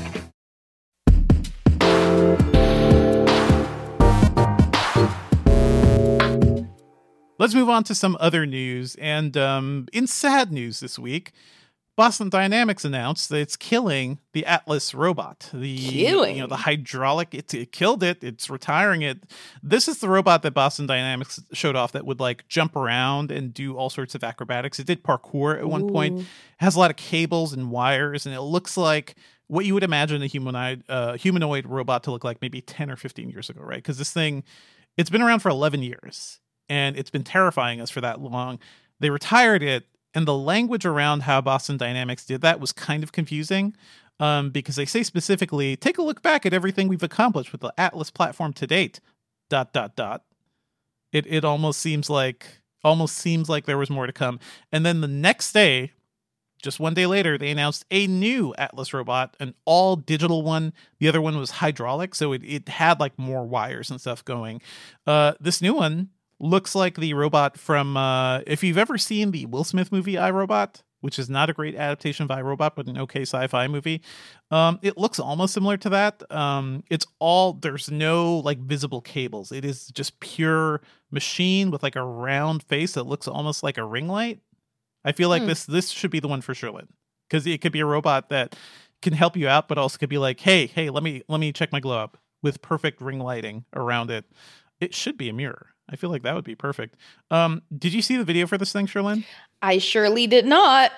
Let's move on to some other news. And um, in sad news this week, Boston Dynamics announced that it's killing the Atlas robot. The Killing? you know the hydraulic. It, it killed it. It's retiring it. This is the robot that Boston Dynamics showed off that would like jump around and do all sorts of acrobatics. It did parkour at one point. It has a lot of cables and wires, and it looks like what you would imagine a humanoid uh, humanoid robot to look like maybe ten or fifteen years ago, right? Because this thing, it's been around for eleven years. And it's been terrifying us for that long. They retired it, and the language around how Boston Dynamics did that was kind of confusing um, because they say specifically, take a look back at everything we've accomplished with the Atlas platform to date, dot, dot, dot. It it almost seems like almost seems like there was more to come. And then the next day, just one day later, they announced a new Atlas robot, an all digital one. The other one was hydraulic, so it, it had like more wires and stuff going. Uh, this new one looks like the robot from, uh, if you've ever seen the Will Smith movie iRobot, which is not a great adaptation of iRobot, but an okay sci-fi movie. Um, it looks almost similar to that. Um, it's all, there's no like visible cables. It is just pure machine with like a round face that looks almost like a ring light. I feel like Hmm. this this should be the one for Cherlynn, because it could be a robot that can help you out, but also could be like, hey, hey, let me let me check my glow up with perfect ring lighting around it. It should be a mirror. I feel like that would be perfect. Um, did you see the video for this thing, Cherlynn? I surely did not.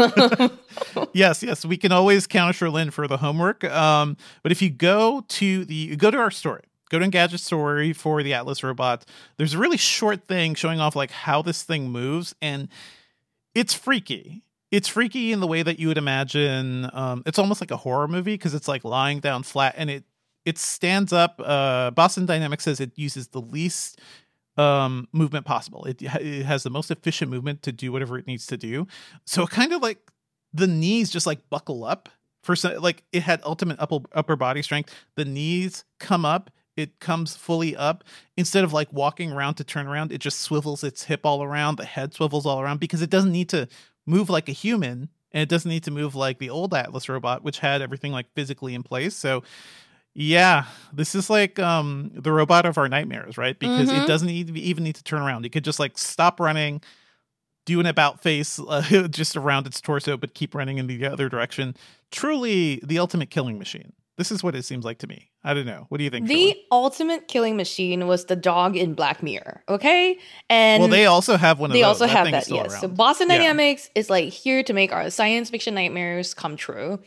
Yes, yes. We can always count Cherlynn for the homework. Um, but if you go to the go to our story, go to Engadget story for the Atlas robot, there's a really short thing showing off like how this thing moves, and it's freaky. It's freaky in the way that you would imagine. Um, it's almost like a horror movie because it's like lying down flat and it it stands up. Uh, Boston Dynamics says it uses the least um movement possible. It, it has the most efficient movement to do whatever it needs to do. So it kind of like the knees just like buckle up for some, like it had ultimate upper upper body strength. The knees come up, it comes fully up. Instead of like walking around to turn around, it just swivels its hip all around, the head swivels all around because it doesn't need to move like a human, and it doesn't need to move like the old Atlas robot, which had everything like physically in place. So Yeah, this is like um, the robot of our nightmares, right? Because Mm-hmm. it doesn't need, even need to turn around. It could just like stop running, do an about face uh, just around its torso, but keep running in the other direction. Truly the ultimate killing machine. This is what it seems like to me. I don't know. What do you think, The Sheila? ultimate killing machine was the dog in Black Mirror, okay? And Well, they also have one of they those. also That have thing's that, still yes. So around. Boston Yeah. Dynamics is like here to make our science fiction nightmares come true.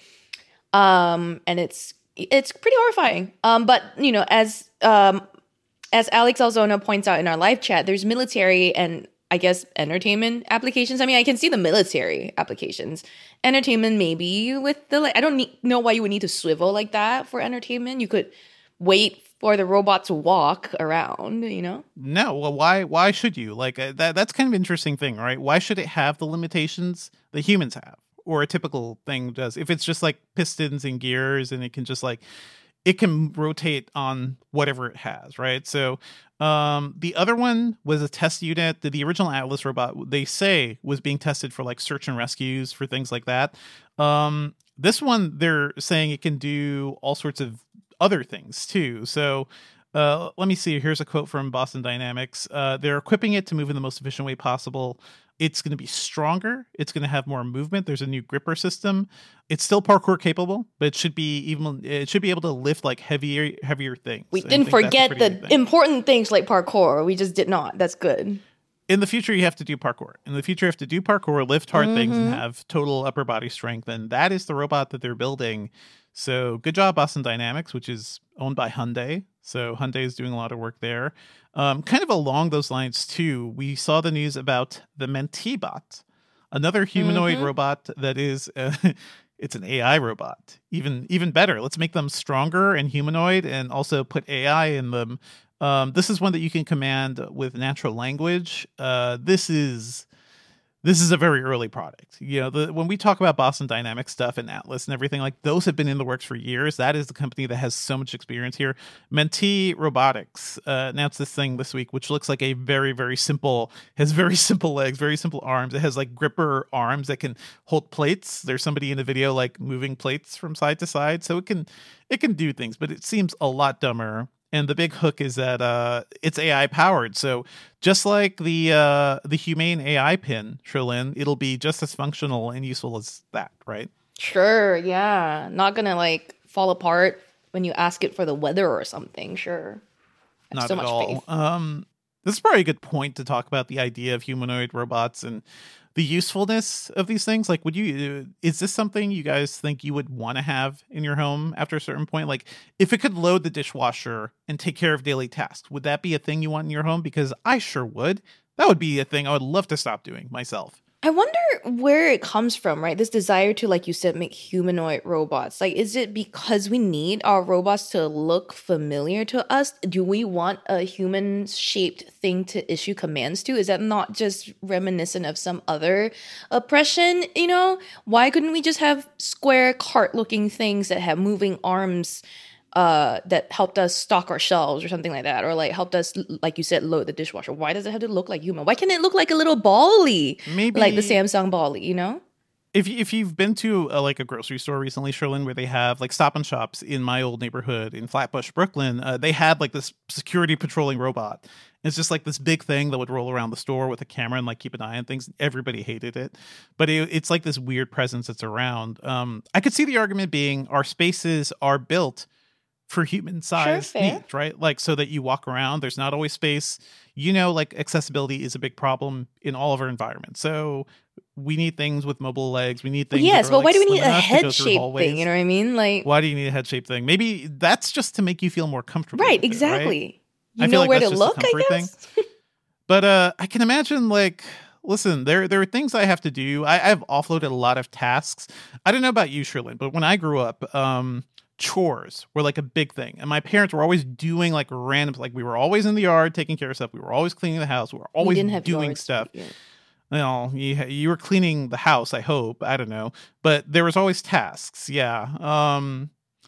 Um, and it's it's pretty horrifying. Um, but you know, as um as Alex Alzona points out in our live chat, there's military and I guess entertainment applications. I mean, I can see the military applications. Entertainment, maybe with the like, I don't need, know why you would need to swivel like that for entertainment. You could wait for the robot to walk around. You know? No, well, why? Why should you like uh, that? That's kind of an interesting thing, right? Why should it have the limitations that humans have, or a typical thing does? If it's just like pistons and gears, and it can just like it can rotate on whatever it has, right? So um, the other one was a test unit. The, the original Atlas robot, they say, was being tested for like search and rescues for things like that. Um, this one, they're saying it can do all sorts of other things too. So uh, let me see. Here's a quote from Boston Dynamics. Uh, they're equipping it to move in the most efficient way possible. It's going to be stronger. It's going to have more movement. There's a new gripper system. It's still parkour capable, but it should be even. It should be able to lift like heavier, heavier things. We And I didn't think that's a forget pretty the big thing. important things like parkour. We just did not. That's good. In the future, you have to do parkour. In the future, you have to do parkour, lift hard things, and Mhm. have total upper body strength. And that is the robot that they're building. So good job, Boston Dynamics, which is owned by Hyundai. So Hyundai is doing a lot of work there. Um, kind of along those lines, too, we saw the news about the Mentibot, another humanoid Mhm. robot that is, uh, it's an A I robot. Even even better. Let's make them stronger and humanoid and also put A I in them. Um, this is one that you can command with natural language. Uh, this is this is a very early product. You know, the, when we talk about Boston Dynamics stuff and Atlas and everything, like those have been in the works for years. That is the company that has so much experience here. Mentee Robotics uh, announced this thing this week, which looks like a very, very simple, has very simple legs, very simple arms. It has like gripper arms that can hold plates. There's somebody in the video like moving plates from side to side. So it can, it can do things, but it seems a lot dumber. And the big hook is that uh, it's A I powered. So just like the uh, the Humane A I pin, Sherlyn, it'll be just as functional and useful as that, right? Sure, yeah. Not gonna like fall apart when you ask it for the weather or something. Sure. I have Not so at much all. faith. Um, this is probably a good point to talk about the idea of humanoid robots and the usefulness of these things. Like, would you, is this something you guys think you would want to have in your home after a certain point? Like, if it could load the dishwasher and take care of daily tasks, would that be a thing you want in your home? Because I sure would. That would be a thing I would love to stop doing myself. I wonder where it comes from, right? This desire to, like you said, make humanoid robots. Like, is it because we need our robots to look familiar to us? Do we want a human-shaped thing to issue commands to? Is that not just reminiscent of some other oppression, you know? Why couldn't we just have square cart-looking things that have moving arms uh that helped us stock our shelves or something like that, or like helped us, like you said, load the dishwasher? Why does it have to look like human? Why can't it look like a little Bally, Maybe like the Samsung Bally, you know? If if you've been to a, like a grocery store recently, Sherlyn, where they have like Stop and Shops in my old neighborhood in Flatbush, Brooklyn, uh, they had like this security patrolling robot. It's just like this big thing that would roll around the store with a camera and like keep an eye on things. Everybody hated it, but it, it's like this weird presence that's around. Um, I could see the argument being our spaces are built for human size Sure, fair. needs, right? Like so that you walk around, there's not always space. You know, like accessibility is a big problem in all of our environments. So we need things with mobile legs. We need things. Yes, that are, but why like, do we slim need a enough to go through head shape hallways. thing? You know what I mean? Like, Why do you need a head shape thing? Maybe that's just to make you feel more comfortable. right, with it, right? exactly. You I feel know like where that's to just a look, I comfort thing. guess. But uh, I can imagine, like, listen, there there are things I have to do. I, I've offloaded a lot of tasks. I don't know about you, Sherlyn, but when I grew up, um, chores were like a big thing, and my parents were always doing like random, like we were always in the yard taking care of stuff. We were always cleaning the house. We were We always didn't have doing yards, stuff. yeah. You know, you, you were cleaning the house, I hope. I don't know. But there was always tasks. Yeah. Um,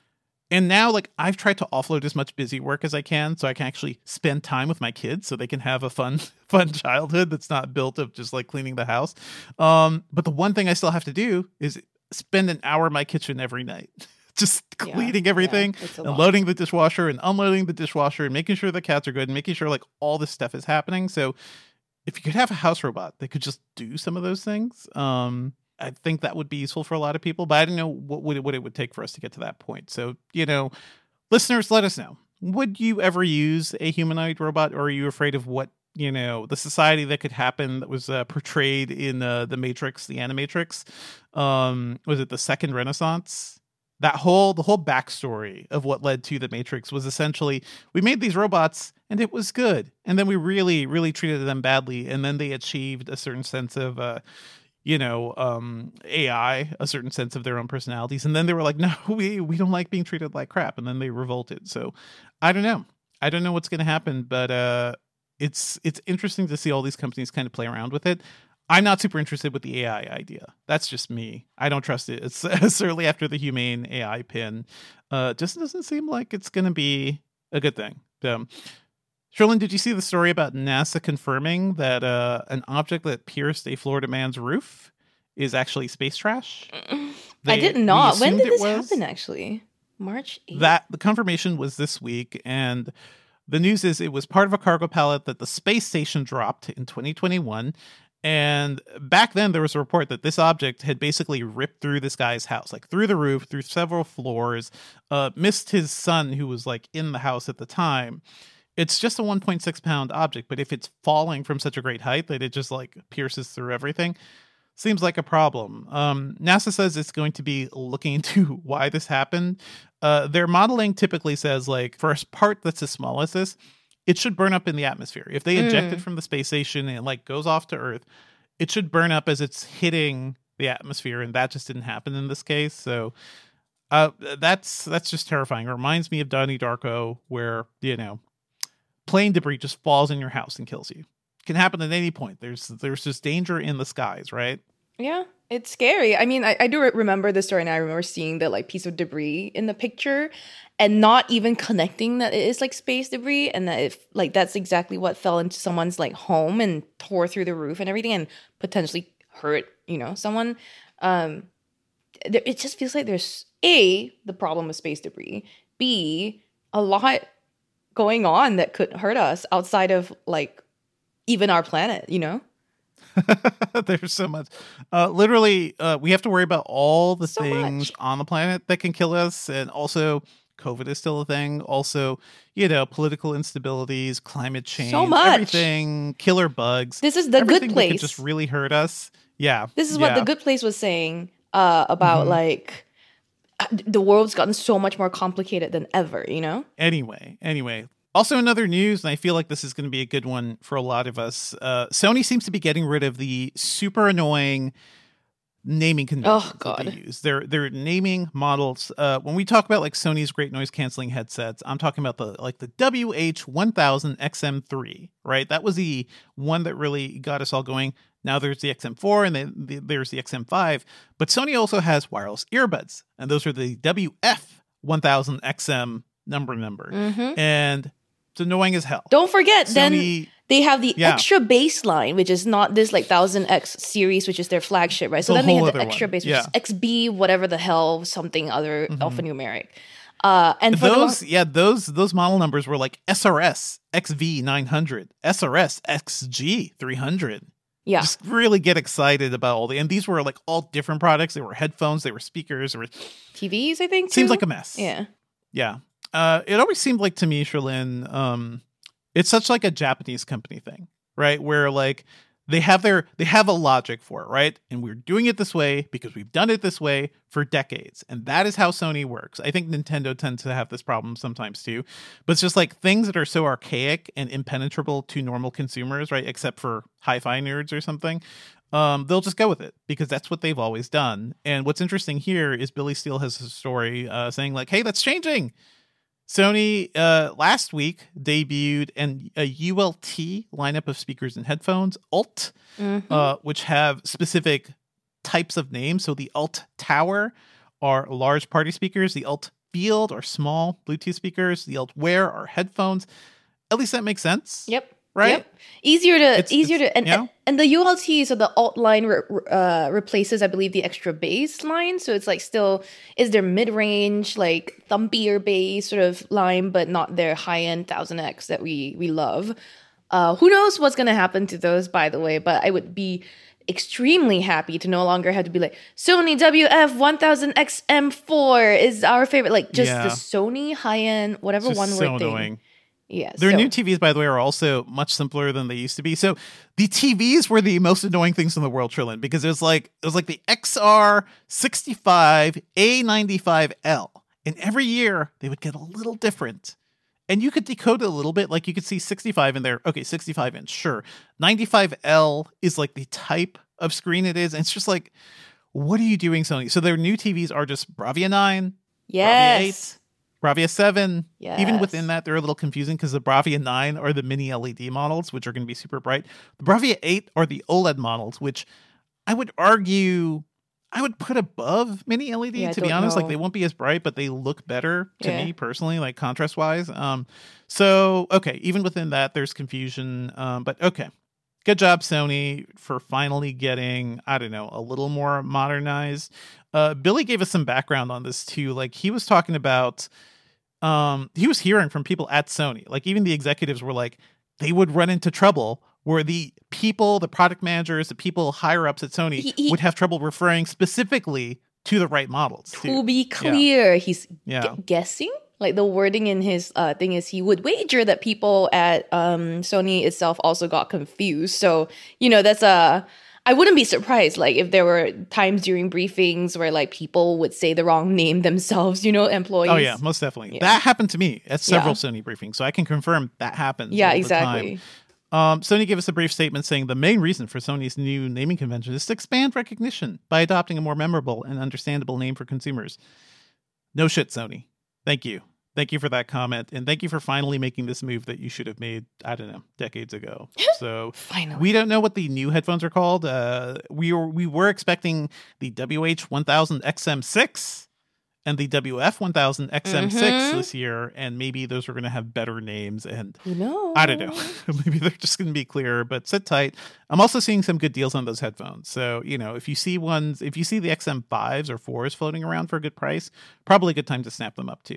and now, like, I've tried to offload as much busy work as I can so I can actually spend time with my kids so they can have a fun, fun childhood that's not built of just like cleaning the house. Um, but the one thing I still have to do is spend an hour in my kitchen every night just Yeah, cleaning everything yeah, it's a and lot. loading the dishwasher and unloading the dishwasher and making sure the cats are good and making sure like all this stuff is happening. So if you could have a house robot that could just do some of those things, um, I think that would be useful for a lot of people. But I don't know what would it, what it would take for us to get to that point. So, you know, listeners, let us know. Would you ever use a humanoid robot, or are you afraid of what, you know, the society that could happen that was uh, portrayed in uh, the Matrix, the Animatrix? Um, was it the Second Renaissance? That whole the whole backstory of what led to the Matrix was essentially we made these robots and it was good, and then we really really treated them badly, and then they achieved a certain sense of uh, you know um, A I, a certain sense of their own personalities, and then they were like, no, we we don't like being treated like crap, and then they revolted. So I don't know, I don't know what's going to happen, but uh, it's it's interesting to see all these companies kind of play around with it. I'm not super interested with the A I idea. That's just me. I don't trust it. It's certainly after the humane A I pin. Uh, just doesn't seem like it's going to be a good thing. Um, Sherlyn, did you see the story about NASA confirming that uh, an object that pierced a Florida man's roof is actually space trash? I They- did we not. When assumed did it this was. happen, actually? March eighth? That the confirmation was this week, and the news is it was part of a cargo pallet that the space station dropped in twenty twenty-one. And back then, there was a report that this object had basically ripped through this guy's house, like through the roof, through several floors, uh, missed his son, who was like in the house at the time. It's just a one point six pound object, but if it's falling from such a great height that it just like pierces through everything, seems like a problem. Um, NASA says it's going to be looking into why this happened. Uh, their modeling typically says like for a part that's as small as this, it should burn up in the atmosphere. If they eject Mm. it from the space station and it like goes off to Earth, it should burn up as it's hitting the atmosphere, and that just didn't happen in this case. So uh, that's that's just terrifying. It reminds me of Donnie Darko, where you know plane debris just falls in your house and kills you. It can happen at any point. There's there's just danger in the skies, right? Yeah, it's scary. I mean, I, I do re- remember the story, and I remember seeing the like piece of debris in the picture, and not even connecting that it is like space debris, and that if like that's exactly what fell into someone's like home and tore through the roof and everything, and potentially hurt you know someone. Um, there, it just feels like there's a the problem with space debris, b a lot going on that could hurt us outside of like even our planet, you know. There's so much. Uh, literally, uh, we have to worry about all the So things much. on the planet that can kill us. And also, COVID is still a thing. Also, you know, political instabilities, climate change, much. everything, killer bugs. This is the everything good that could place. just really hurt us. Yeah. This is what yeah. the Good Place was saying uh, about Mhm. like uh, the world's gotten so much more complicated than ever, you know? Anyway, anyway. Also, another news, and I feel like this is going to be a good one for a lot of us. Uh, Sony seems to be getting rid of the super annoying naming conventions that God. they use. They're they're naming models. Uh, when we talk about like Sony's great noise canceling headsets, I'm talking about the like the W H one thousand X M three, right? That was the one that really got us all going. Now there's the X M four and then the, there's the X M five, but Sony also has wireless earbuds, and those are the W F one thousand X M number number, Mm-hmm. and it's annoying as hell. Don't forget, then Sony, they have the Yeah. extra baseline, which is not this like one thousand X series, which is their flagship, right? So The then they whole have the other extra one. base, which Yeah. is X B, whatever the hell, something other Mhm. alphanumeric. Uh, and for the long- those yeah those those model numbers were like S R S X V nine hundred, S R S X G three hundred. yeah, Just really get excited about all the, and these were like all different products. They were headphones, they were speakers, they were, T Vs, I think. seems too? like a mess. Yeah. Yeah. Uh, it always seemed like to me, Sherlyn, um, it's such like a Japanese company thing, right? Where like they have their they have a logic for it, right? And we're doing it this way because we've done it this way for decades. And that is how Sony works. I think Nintendo tends to have this problem sometimes too. But it's just like things that are so archaic and impenetrable to normal consumers, right? Except for hi-fi nerds or something. Um, they'll just go with it because that's what they've always done. And what's interesting here is Billy Steele has a story uh, saying like, hey, that's changing. Sony uh, last week debuted an, a U L T lineup of speakers and headphones, U L T, Mhm. uh, which have specific types of names. So the U L T Tower are large party speakers. The U L T Field are small Bluetooth speakers. The U L T Wear are headphones. At least that makes sense. Yep. right? Yep. Easier to It's- easier it's- to and, yeah. and and the U L T, so the alt line re, uh, replaces, I believe, the extra bass line. So it's like still is their mid range, like thumpier bass sort of line, but not their high end one thousand X that we we love. Uh, who knows what's gonna happen to those, by the way? But I would be extremely happy to no longer have to be like Sony W F one thousand X M four is our favorite. Like just Yeah. the Sony high end, whatever It's one just word so thing. annoying. Yeah, Their so- new T Vs, by the way, are also much simpler than they used to be. So the T Vs were the most annoying things in the world, Trillin, because it was like it was like the X R sixty-five A ninety-five L, and every year they would get a little different. And you could decode it a little bit, like you could see sixty-five in there. Okay, sixty-five inch, sure. ninety-five L is like the type of screen it is, and it's just like, what are you doing, Sony? So their new T Vs are just Bravia nine, yes. Bravia eight, Bravia seven. Even Yes. within that, they're a little confusing because the Bravia nine are the mini L E D models, which are going to be super bright. The Bravia eight are the OLED models, which I would argue I would put above mini L E D, Yeah, I to be don't honest. know. Like, they won't be as bright, but they look better to Yeah. me personally, like contrast wise. Um, so, okay, even within that, there's confusion. Um, but okay. Good job, Sony, for finally getting, I don't know, a little more modernized. Uh, Billy gave us some background on this too. Like, he was talking about, um, he was hearing from people at Sony, like even the executives were like, they would run into trouble where the people, the product managers, the people higher ups at Sony He- he- would have trouble referring specifically to the right models. To too. be clear, he's Yeah. gu- guessing. Like the wording in his uh, thing is he would wager that people at um, Sony itself also got confused. So, you know, that's a. I wouldn't be surprised, like, if there were times during briefings where, like, people would say the wrong name themselves, you know, employees. Oh yeah, most definitely. Yeah. That happened to me at several Yeah. Sony briefings, so I can confirm that happens. Yeah, all the exactly. time. Um, Sony gave us a brief statement saying the main reason for Sony's new naming convention is to expand recognition by adopting a more memorable and understandable name for consumers. No shit, Sony. Thank you. Thank you for that comment, and thank you for finally making this move that you should have made, I don't know, decades ago. So Finally. we don't know what the new headphones are called. Uh, we were we were expecting the W H one thousand X M six and the W F one thousand X M six Mhm. this year, and maybe those are going to have better names. And Who knows? I don't know, maybe they're just going to be clearer. But sit tight. I'm also seeing some good deals on those headphones. So you know, if you see ones, if you see the X M fives or fours floating around for a good price, probably a good time to snap them up too.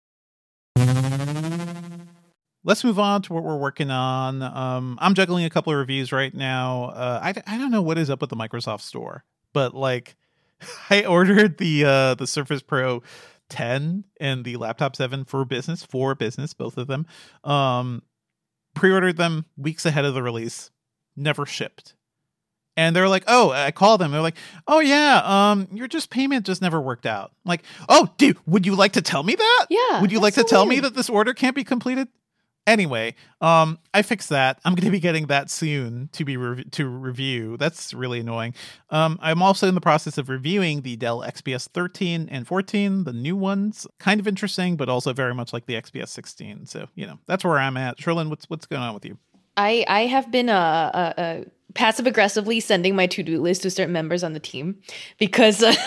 Let's move on to what we're working on. Um, I'm juggling a couple of reviews right now. Uh, I, I don't know what is up with the Microsoft Store, but like I ordered the uh, the Surface Pro ten and the Laptop seven for business, for business, both of them. Um, pre-ordered them weeks ahead of the release, never shipped. And they're like, oh, I called them. They're like, oh, yeah, um, your just payment just never worked out. I'm like, oh, dude, would you like to tell me that? Yeah, Would you that's like to so tell me weird. that this order can't be completed? Anyway, um, I fixed that. I'm going to be getting that soon to be rev- to review. That's really annoying. Um, I'm also in the process of reviewing the Dell X P S thirteen and fourteen, the new ones. Kind of interesting, but also very much like the X P S sixteen. So, you know, that's where I'm at. Sherlyn, what's what's going on with you? I I have been uh, uh, uh passive aggressively sending my to do list to certain members on the team because uh,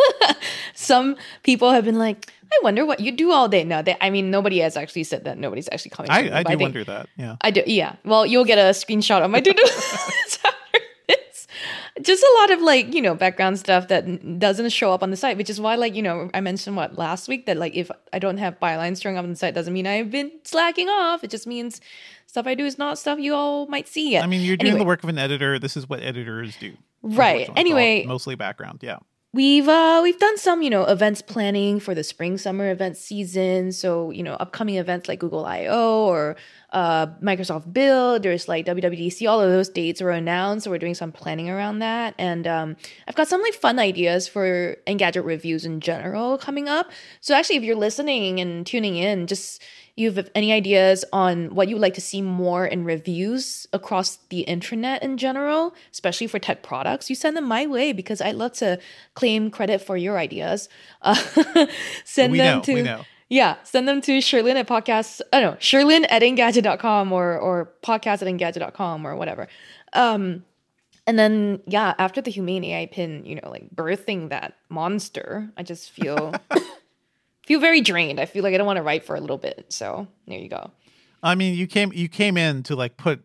some people have been like, I wonder what you do all day. No, they, I mean, nobody has actually said that. Nobody's actually coming. I, from me, I but do think- wonder that. Yeah. I do. Yeah. Well, you'll get a screenshot of my to do list after this. Just a lot of like, you know, background stuff that n- doesn't show up on the site, which is why, like, you know, I mentioned what last week that like if I don't have bylines showing up on the site doesn't mean I've been slacking off. It just means stuff I do is not stuff you all might see yet. I mean, you're doing Anyway. the work of an editor. This is what editors do. Right. unfortunately. It's all Anyway. mostly background. Yeah. We've uh we've done some, you know, events planning for the spring summer event season. So, you know, upcoming events like Google I O or uh Microsoft Build, there's like W W D C, all of those dates were announced. So we're doing some planning around that. And um I've got some like fun ideas for Engadget reviews in general coming up. So actually if you're listening and tuning in, just you have any ideas on what you would like to see more in reviews across the intranet in general, especially for tech products, you send them my way because I'd love to claim credit for your ideas. Uh, send We them know, to we know. yeah, send them to Sherlyn at podcast. I don't know, Sherlyn at engadget dot com or or podcast at engadget dot com or whatever. Um, and then yeah, after the Humane A I pin, you know, like birthing that monster, I just feel feel very drained. I feel like I don't want to write for a little bit. So there you go. I mean, you came you came in to like put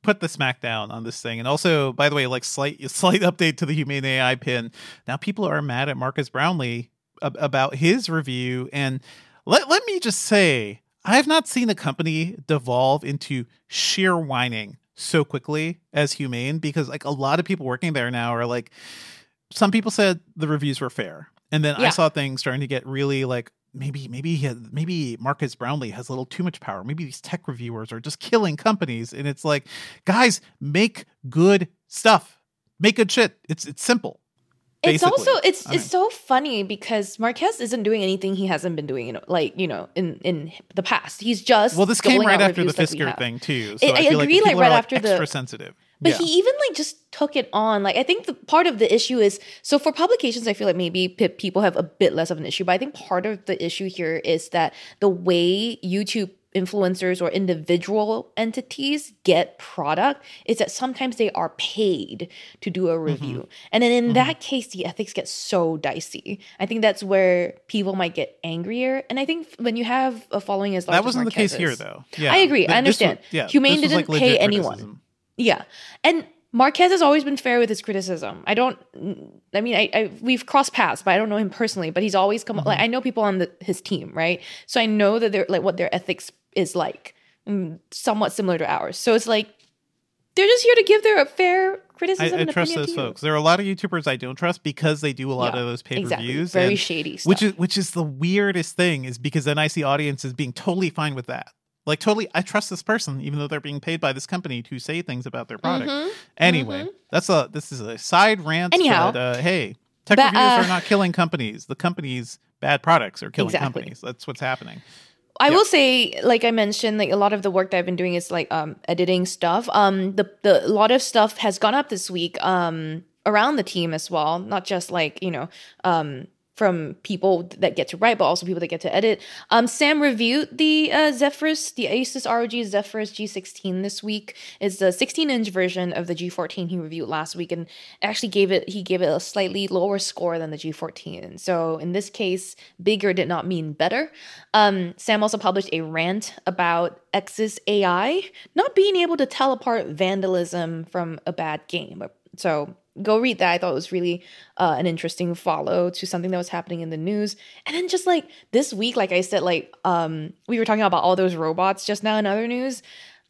put the smackdown on this thing. And also, by the way, like slight slight update to the Humane A I pin. Now people are mad at Marcus Brownlee ab- about his review. And let, let me just say, I have not seen a company devolve into sheer whining so quickly as Humane, because like a lot of people working there now are like, some people said the reviews were fair. And then yeah. I saw things starting to get really like, maybe maybe he had, maybe Marcus Brownlee has a little too much power. Maybe these tech reviewers are just killing companies. And it's like, guys, make good stuff. Make good shit. It's it's simple. It's basically. also it's it's so funny because Marquez isn't doing anything he hasn't been doing, in, like you know, in, in the past. He's just well, this came right after the like Fisker thing too. So I, I, I feel agree, like, like right are, after like, extra the sensitive. But yeah. he even like just took it on. Like I think the part of the issue is so for publications, I feel like maybe p- people have a bit less of an issue. But I think part of the issue here is that the way YouTube influencers or individual entities get product is that sometimes they are paid to do a review. Mm-hmm. And then in mm-hmm. that case, the ethics get so dicey. I think that's where people might get angrier. And I think when you have a following as large that wasn't as the case Marquez's, here, though. Yeah, I agree. Th- I understand. Was, yeah, Humane didn't like pay anyone. Criticism. Yeah. And Marquez has always been fair with his criticism. I don't, I mean, I, I we've crossed paths, but I don't know him personally, but he's always come, mm-hmm. like, I know people on the, his team, right? So I know that they're like what their ethics is like, somewhat similar to ours. So it's like, they're just here to give their fair criticism. I, I and trust those folks. There are a lot of YouTubers I don't trust because they do a lot yeah, of those paid exactly. reviews. Very and, shady stuff. Which is, which is the weirdest thing is because then I see audiences being totally fine with that. Like totally, I trust this person, even though they're being paid by this company to say things about their product. Mm-hmm. Anyway, mm-hmm. that's a this is a side rant. Anyhow, but, uh, hey, tech ba- reviewers uh, are not killing companies. The companies' bad products are killing exactly. companies. That's what's happening. I yeah. will say, like I mentioned, like a lot of the work that I've been doing is like um editing stuff. Um, the the a lot of stuff has gone up this week. Um, around the team as well, not just like you know um. from people that get to write, but also people that get to edit. Um, Sam reviewed the uh, Zephyrus, the Asus R O G Zephyrus G sixteen this week. It's the sixteen inch version of the G fourteen he reviewed last week, and actually gave it he gave it a slightly lower score than the G fourteen. So in this case, bigger did not mean better. Um, Sam also published a rant about X's A I not being able to tell apart vandalism from a bad game. So go read that. I thought it was really uh, an interesting follow to something that was happening in the news. And then just like this week, like I said, like um, we were talking about all those robots just now in other news.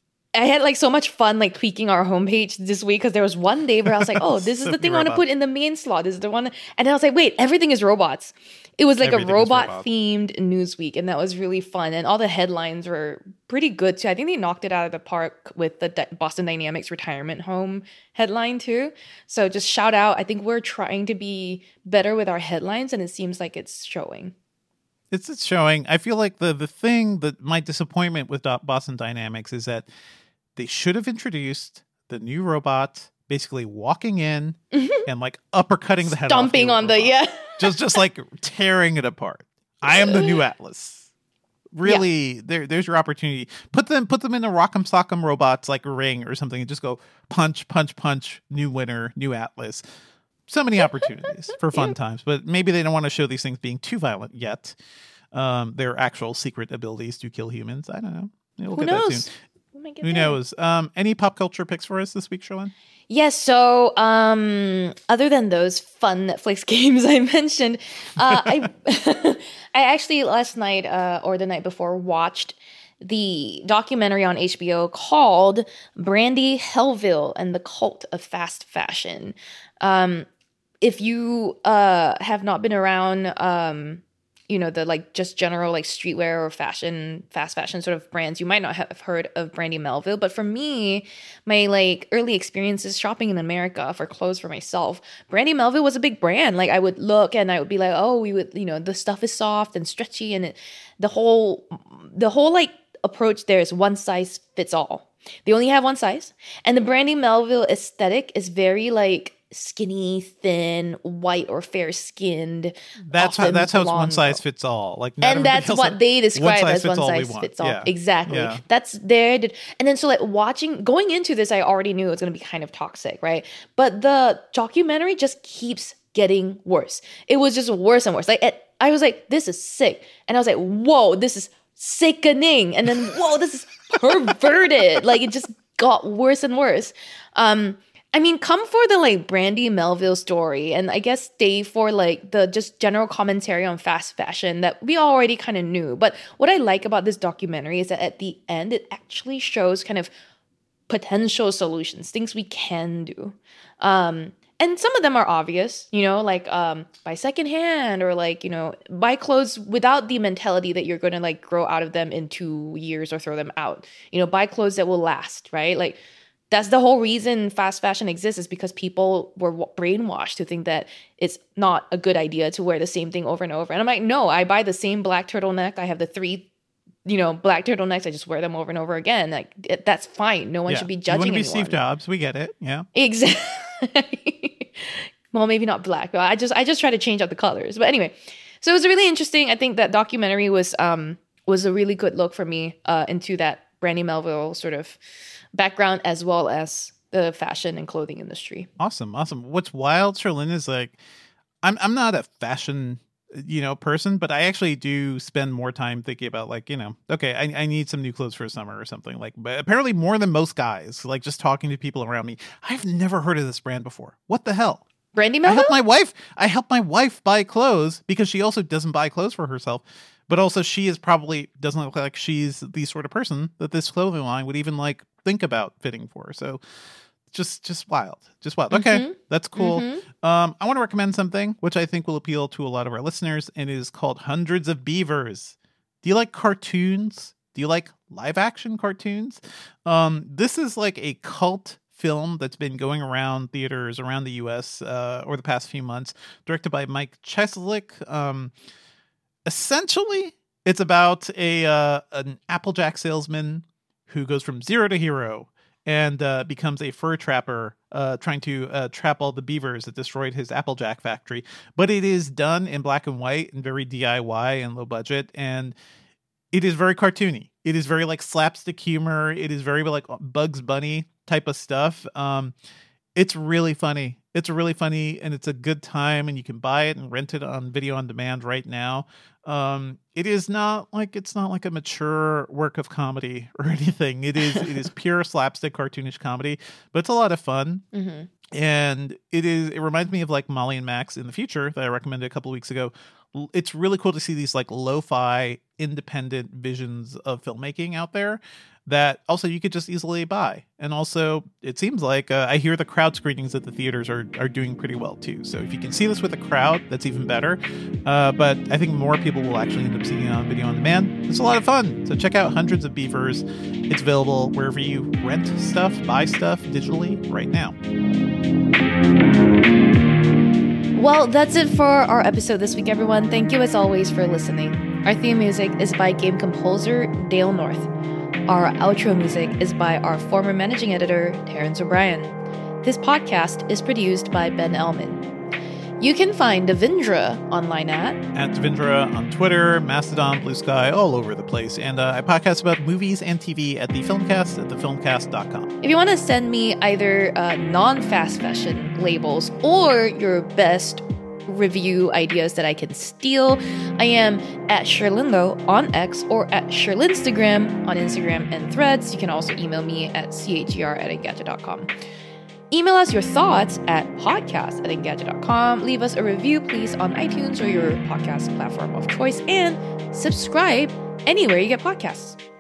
I had like so much fun like tweaking our homepage this week because there was one day where I was like, oh, this is the thing I want to put in the main slot. This is the one. That... And then I was like, wait, everything is robots. It was like everything a robot, robot themed news week. And that was really fun. And all the headlines were pretty good too. I think they knocked it out of the park with the D- Boston Dynamics retirement home headline too. So just shout out. I think we're trying to be better with our headlines and it seems like it's showing. It's, it's showing. I feel like the, the thing that my disappointment with Boston Dynamics is that they should have introduced the new robot basically walking in and like uppercutting the head off. Stomping on the, yeah. just just like tearing it apart. I am the new Atlas. Really, yeah. there there's your opportunity. Put them put them in a Rock'em Sock'em Robots like a ring or something and just go punch, punch, punch, new winner, new Atlas. So many opportunities for fun yeah. times. But maybe they don't want to show these things being too violent yet. Um, their actual secret abilities to kill humans. I don't know. We'll Who get knows? that soon. Who knows? Um, any pop culture picks for us this week, Sherlyn? Yes. So, um, other than those fun Netflix games I mentioned, uh, I I actually last night uh, or the night before watched the documentary on H B O called Brandy Melville and the Cult of Fast Fashion. Um, if you uh, have not been around, um, you know, the like just general like streetwear or fashion, fast fashion sort of brands, you might not have heard of Brandy Melville. But for me, my like early experiences shopping in America for clothes for myself, Brandy Melville was a big brand. Like I would look and I would be like, oh, we would, you know, the stuff is soft and stretchy, and it, the whole, the whole like approach there is one size fits all. They only have one size, and the Brandy Melville aesthetic is very like skinny, thin, white or fair skinned. That's how that's how it's one size fits all. Like, and that's what they describe as one size fits all. Yeah. Exactly. Yeah. That's their. And then so like watching, going into this, I already knew it was going to be kind of toxic, right? But the documentary just keeps getting worse. It was just worse and worse. Like it, I was like, this is sick, and I was like, whoa, this is sickening, and then whoa, this is perverted. Like it just got worse and worse. Um, I mean, come for the like Brandy Melville story, and I guess stay for like the just general commentary on fast fashion that we already kind of knew. But what I like about this documentary is that at the end, it actually shows kind of potential solutions, things we can do. Um, and some of them are obvious, you know, like um, buy secondhand, or like, you know, buy clothes without the mentality that you're going to like grow out of them in two years or throw them out. You know, buy clothes that will last, right? Like, that's the whole reason fast fashion exists, is because people were brainwashed to think that it's not a good idea to wear the same thing over and over. And I'm like, no, I buy the same black turtleneck. I have the three, you know, black turtlenecks. I just wear them over and over again. Like, it, that's fine. No one yeah. should be judging anyone. You want to be anyone. Steve Jobs. We get it. Yeah. Exactly. Well, maybe not black. But I just I just try to change out the colors. But anyway, so it was really interesting. I think that documentary was um was a really good look for me uh, into that Brandy Melville sort of background, as well as the fashion and clothing industry. Awesome. Awesome. What's wild, Cherlynn, is like, I'm I'm not a fashion, you know, person, but I actually do spend more time thinking about like, you know, okay, I, I need some new clothes for summer or something, like, but apparently more than most guys, like just talking to people around me. I've never heard of this brand before. What the hell? Brandy I Melville? help my wife. I help my wife buy clothes because she also doesn't buy clothes for herself. But also she is probably doesn't look like she's the sort of person that this clothing line would even like think about fitting for. So just just wild. Just wild. Okay, Mm-hmm. that's cool. Mm-hmm. Um, I want to recommend something which I think will appeal to a lot of our listeners, and it is called Hundreds of Beavers. Do you like cartoons? Do you like live action cartoons? Um, this is like a cult film that's been going around theaters around the U S uh, over the past few months, directed by Mike Cheslick. Um, essentially, it's about a uh, an Applejack salesman who goes from zero to hero and uh, becomes a fur trapper, uh, trying to uh, trap all the beavers that destroyed his Applejack factory. But it is done in black and white and very D I Y and low budget, and it is very cartoony. It is very like slapstick humor. It is very like Bugs Bunny type of stuff. Um, it's really funny. It's really funny, and it's a good time, and you can buy it and rent it on video on demand right now. Um, it is not like it's not like a mature work of comedy or anything. It is it is pure slapstick cartoonish comedy, but it's a lot of fun. Mm-hmm. And it is it reminds me of like Molly and Max in the Future that I recommended a couple of weeks ago. It's really cool to see these like lo-fi independent visions of filmmaking out there that also you could just easily buy. And also it seems like uh, I hear the crowd screenings at the theaters are, are doing pretty well too. So if you can see this with a crowd, that's even better. Uh, but I think more people will actually end up seeing it on video on demand. It's a lot of fun. So check out Hundreds of Beavers. It's available wherever you rent stuff, buy stuff digitally right now. Well, that's it for our episode this week, everyone. Thank you as always for listening. Our theme music is by game composer Dale North. Our outro music is by our former managing editor, Terrence O'Brien. This podcast is produced by Ben Ellman. You can find Devindra online at... At Devindra on Twitter, Mastodon, Blue Sky, all over the place. And uh, I podcast about movies and T V at The Filmcast at the filmcast dot com. If you want to send me either uh, non-fast fashion labels or your best review ideas that I can steal, I am at Sherlindo on X or at Sherlinstagram on Instagram and Threads. You can also email me atcher at engadget dot com. Email us your thoughts at podcast at engadget dot com. Leave us a review, please, on iTunes or your podcast platform of choice, and subscribe anywhere you get podcasts.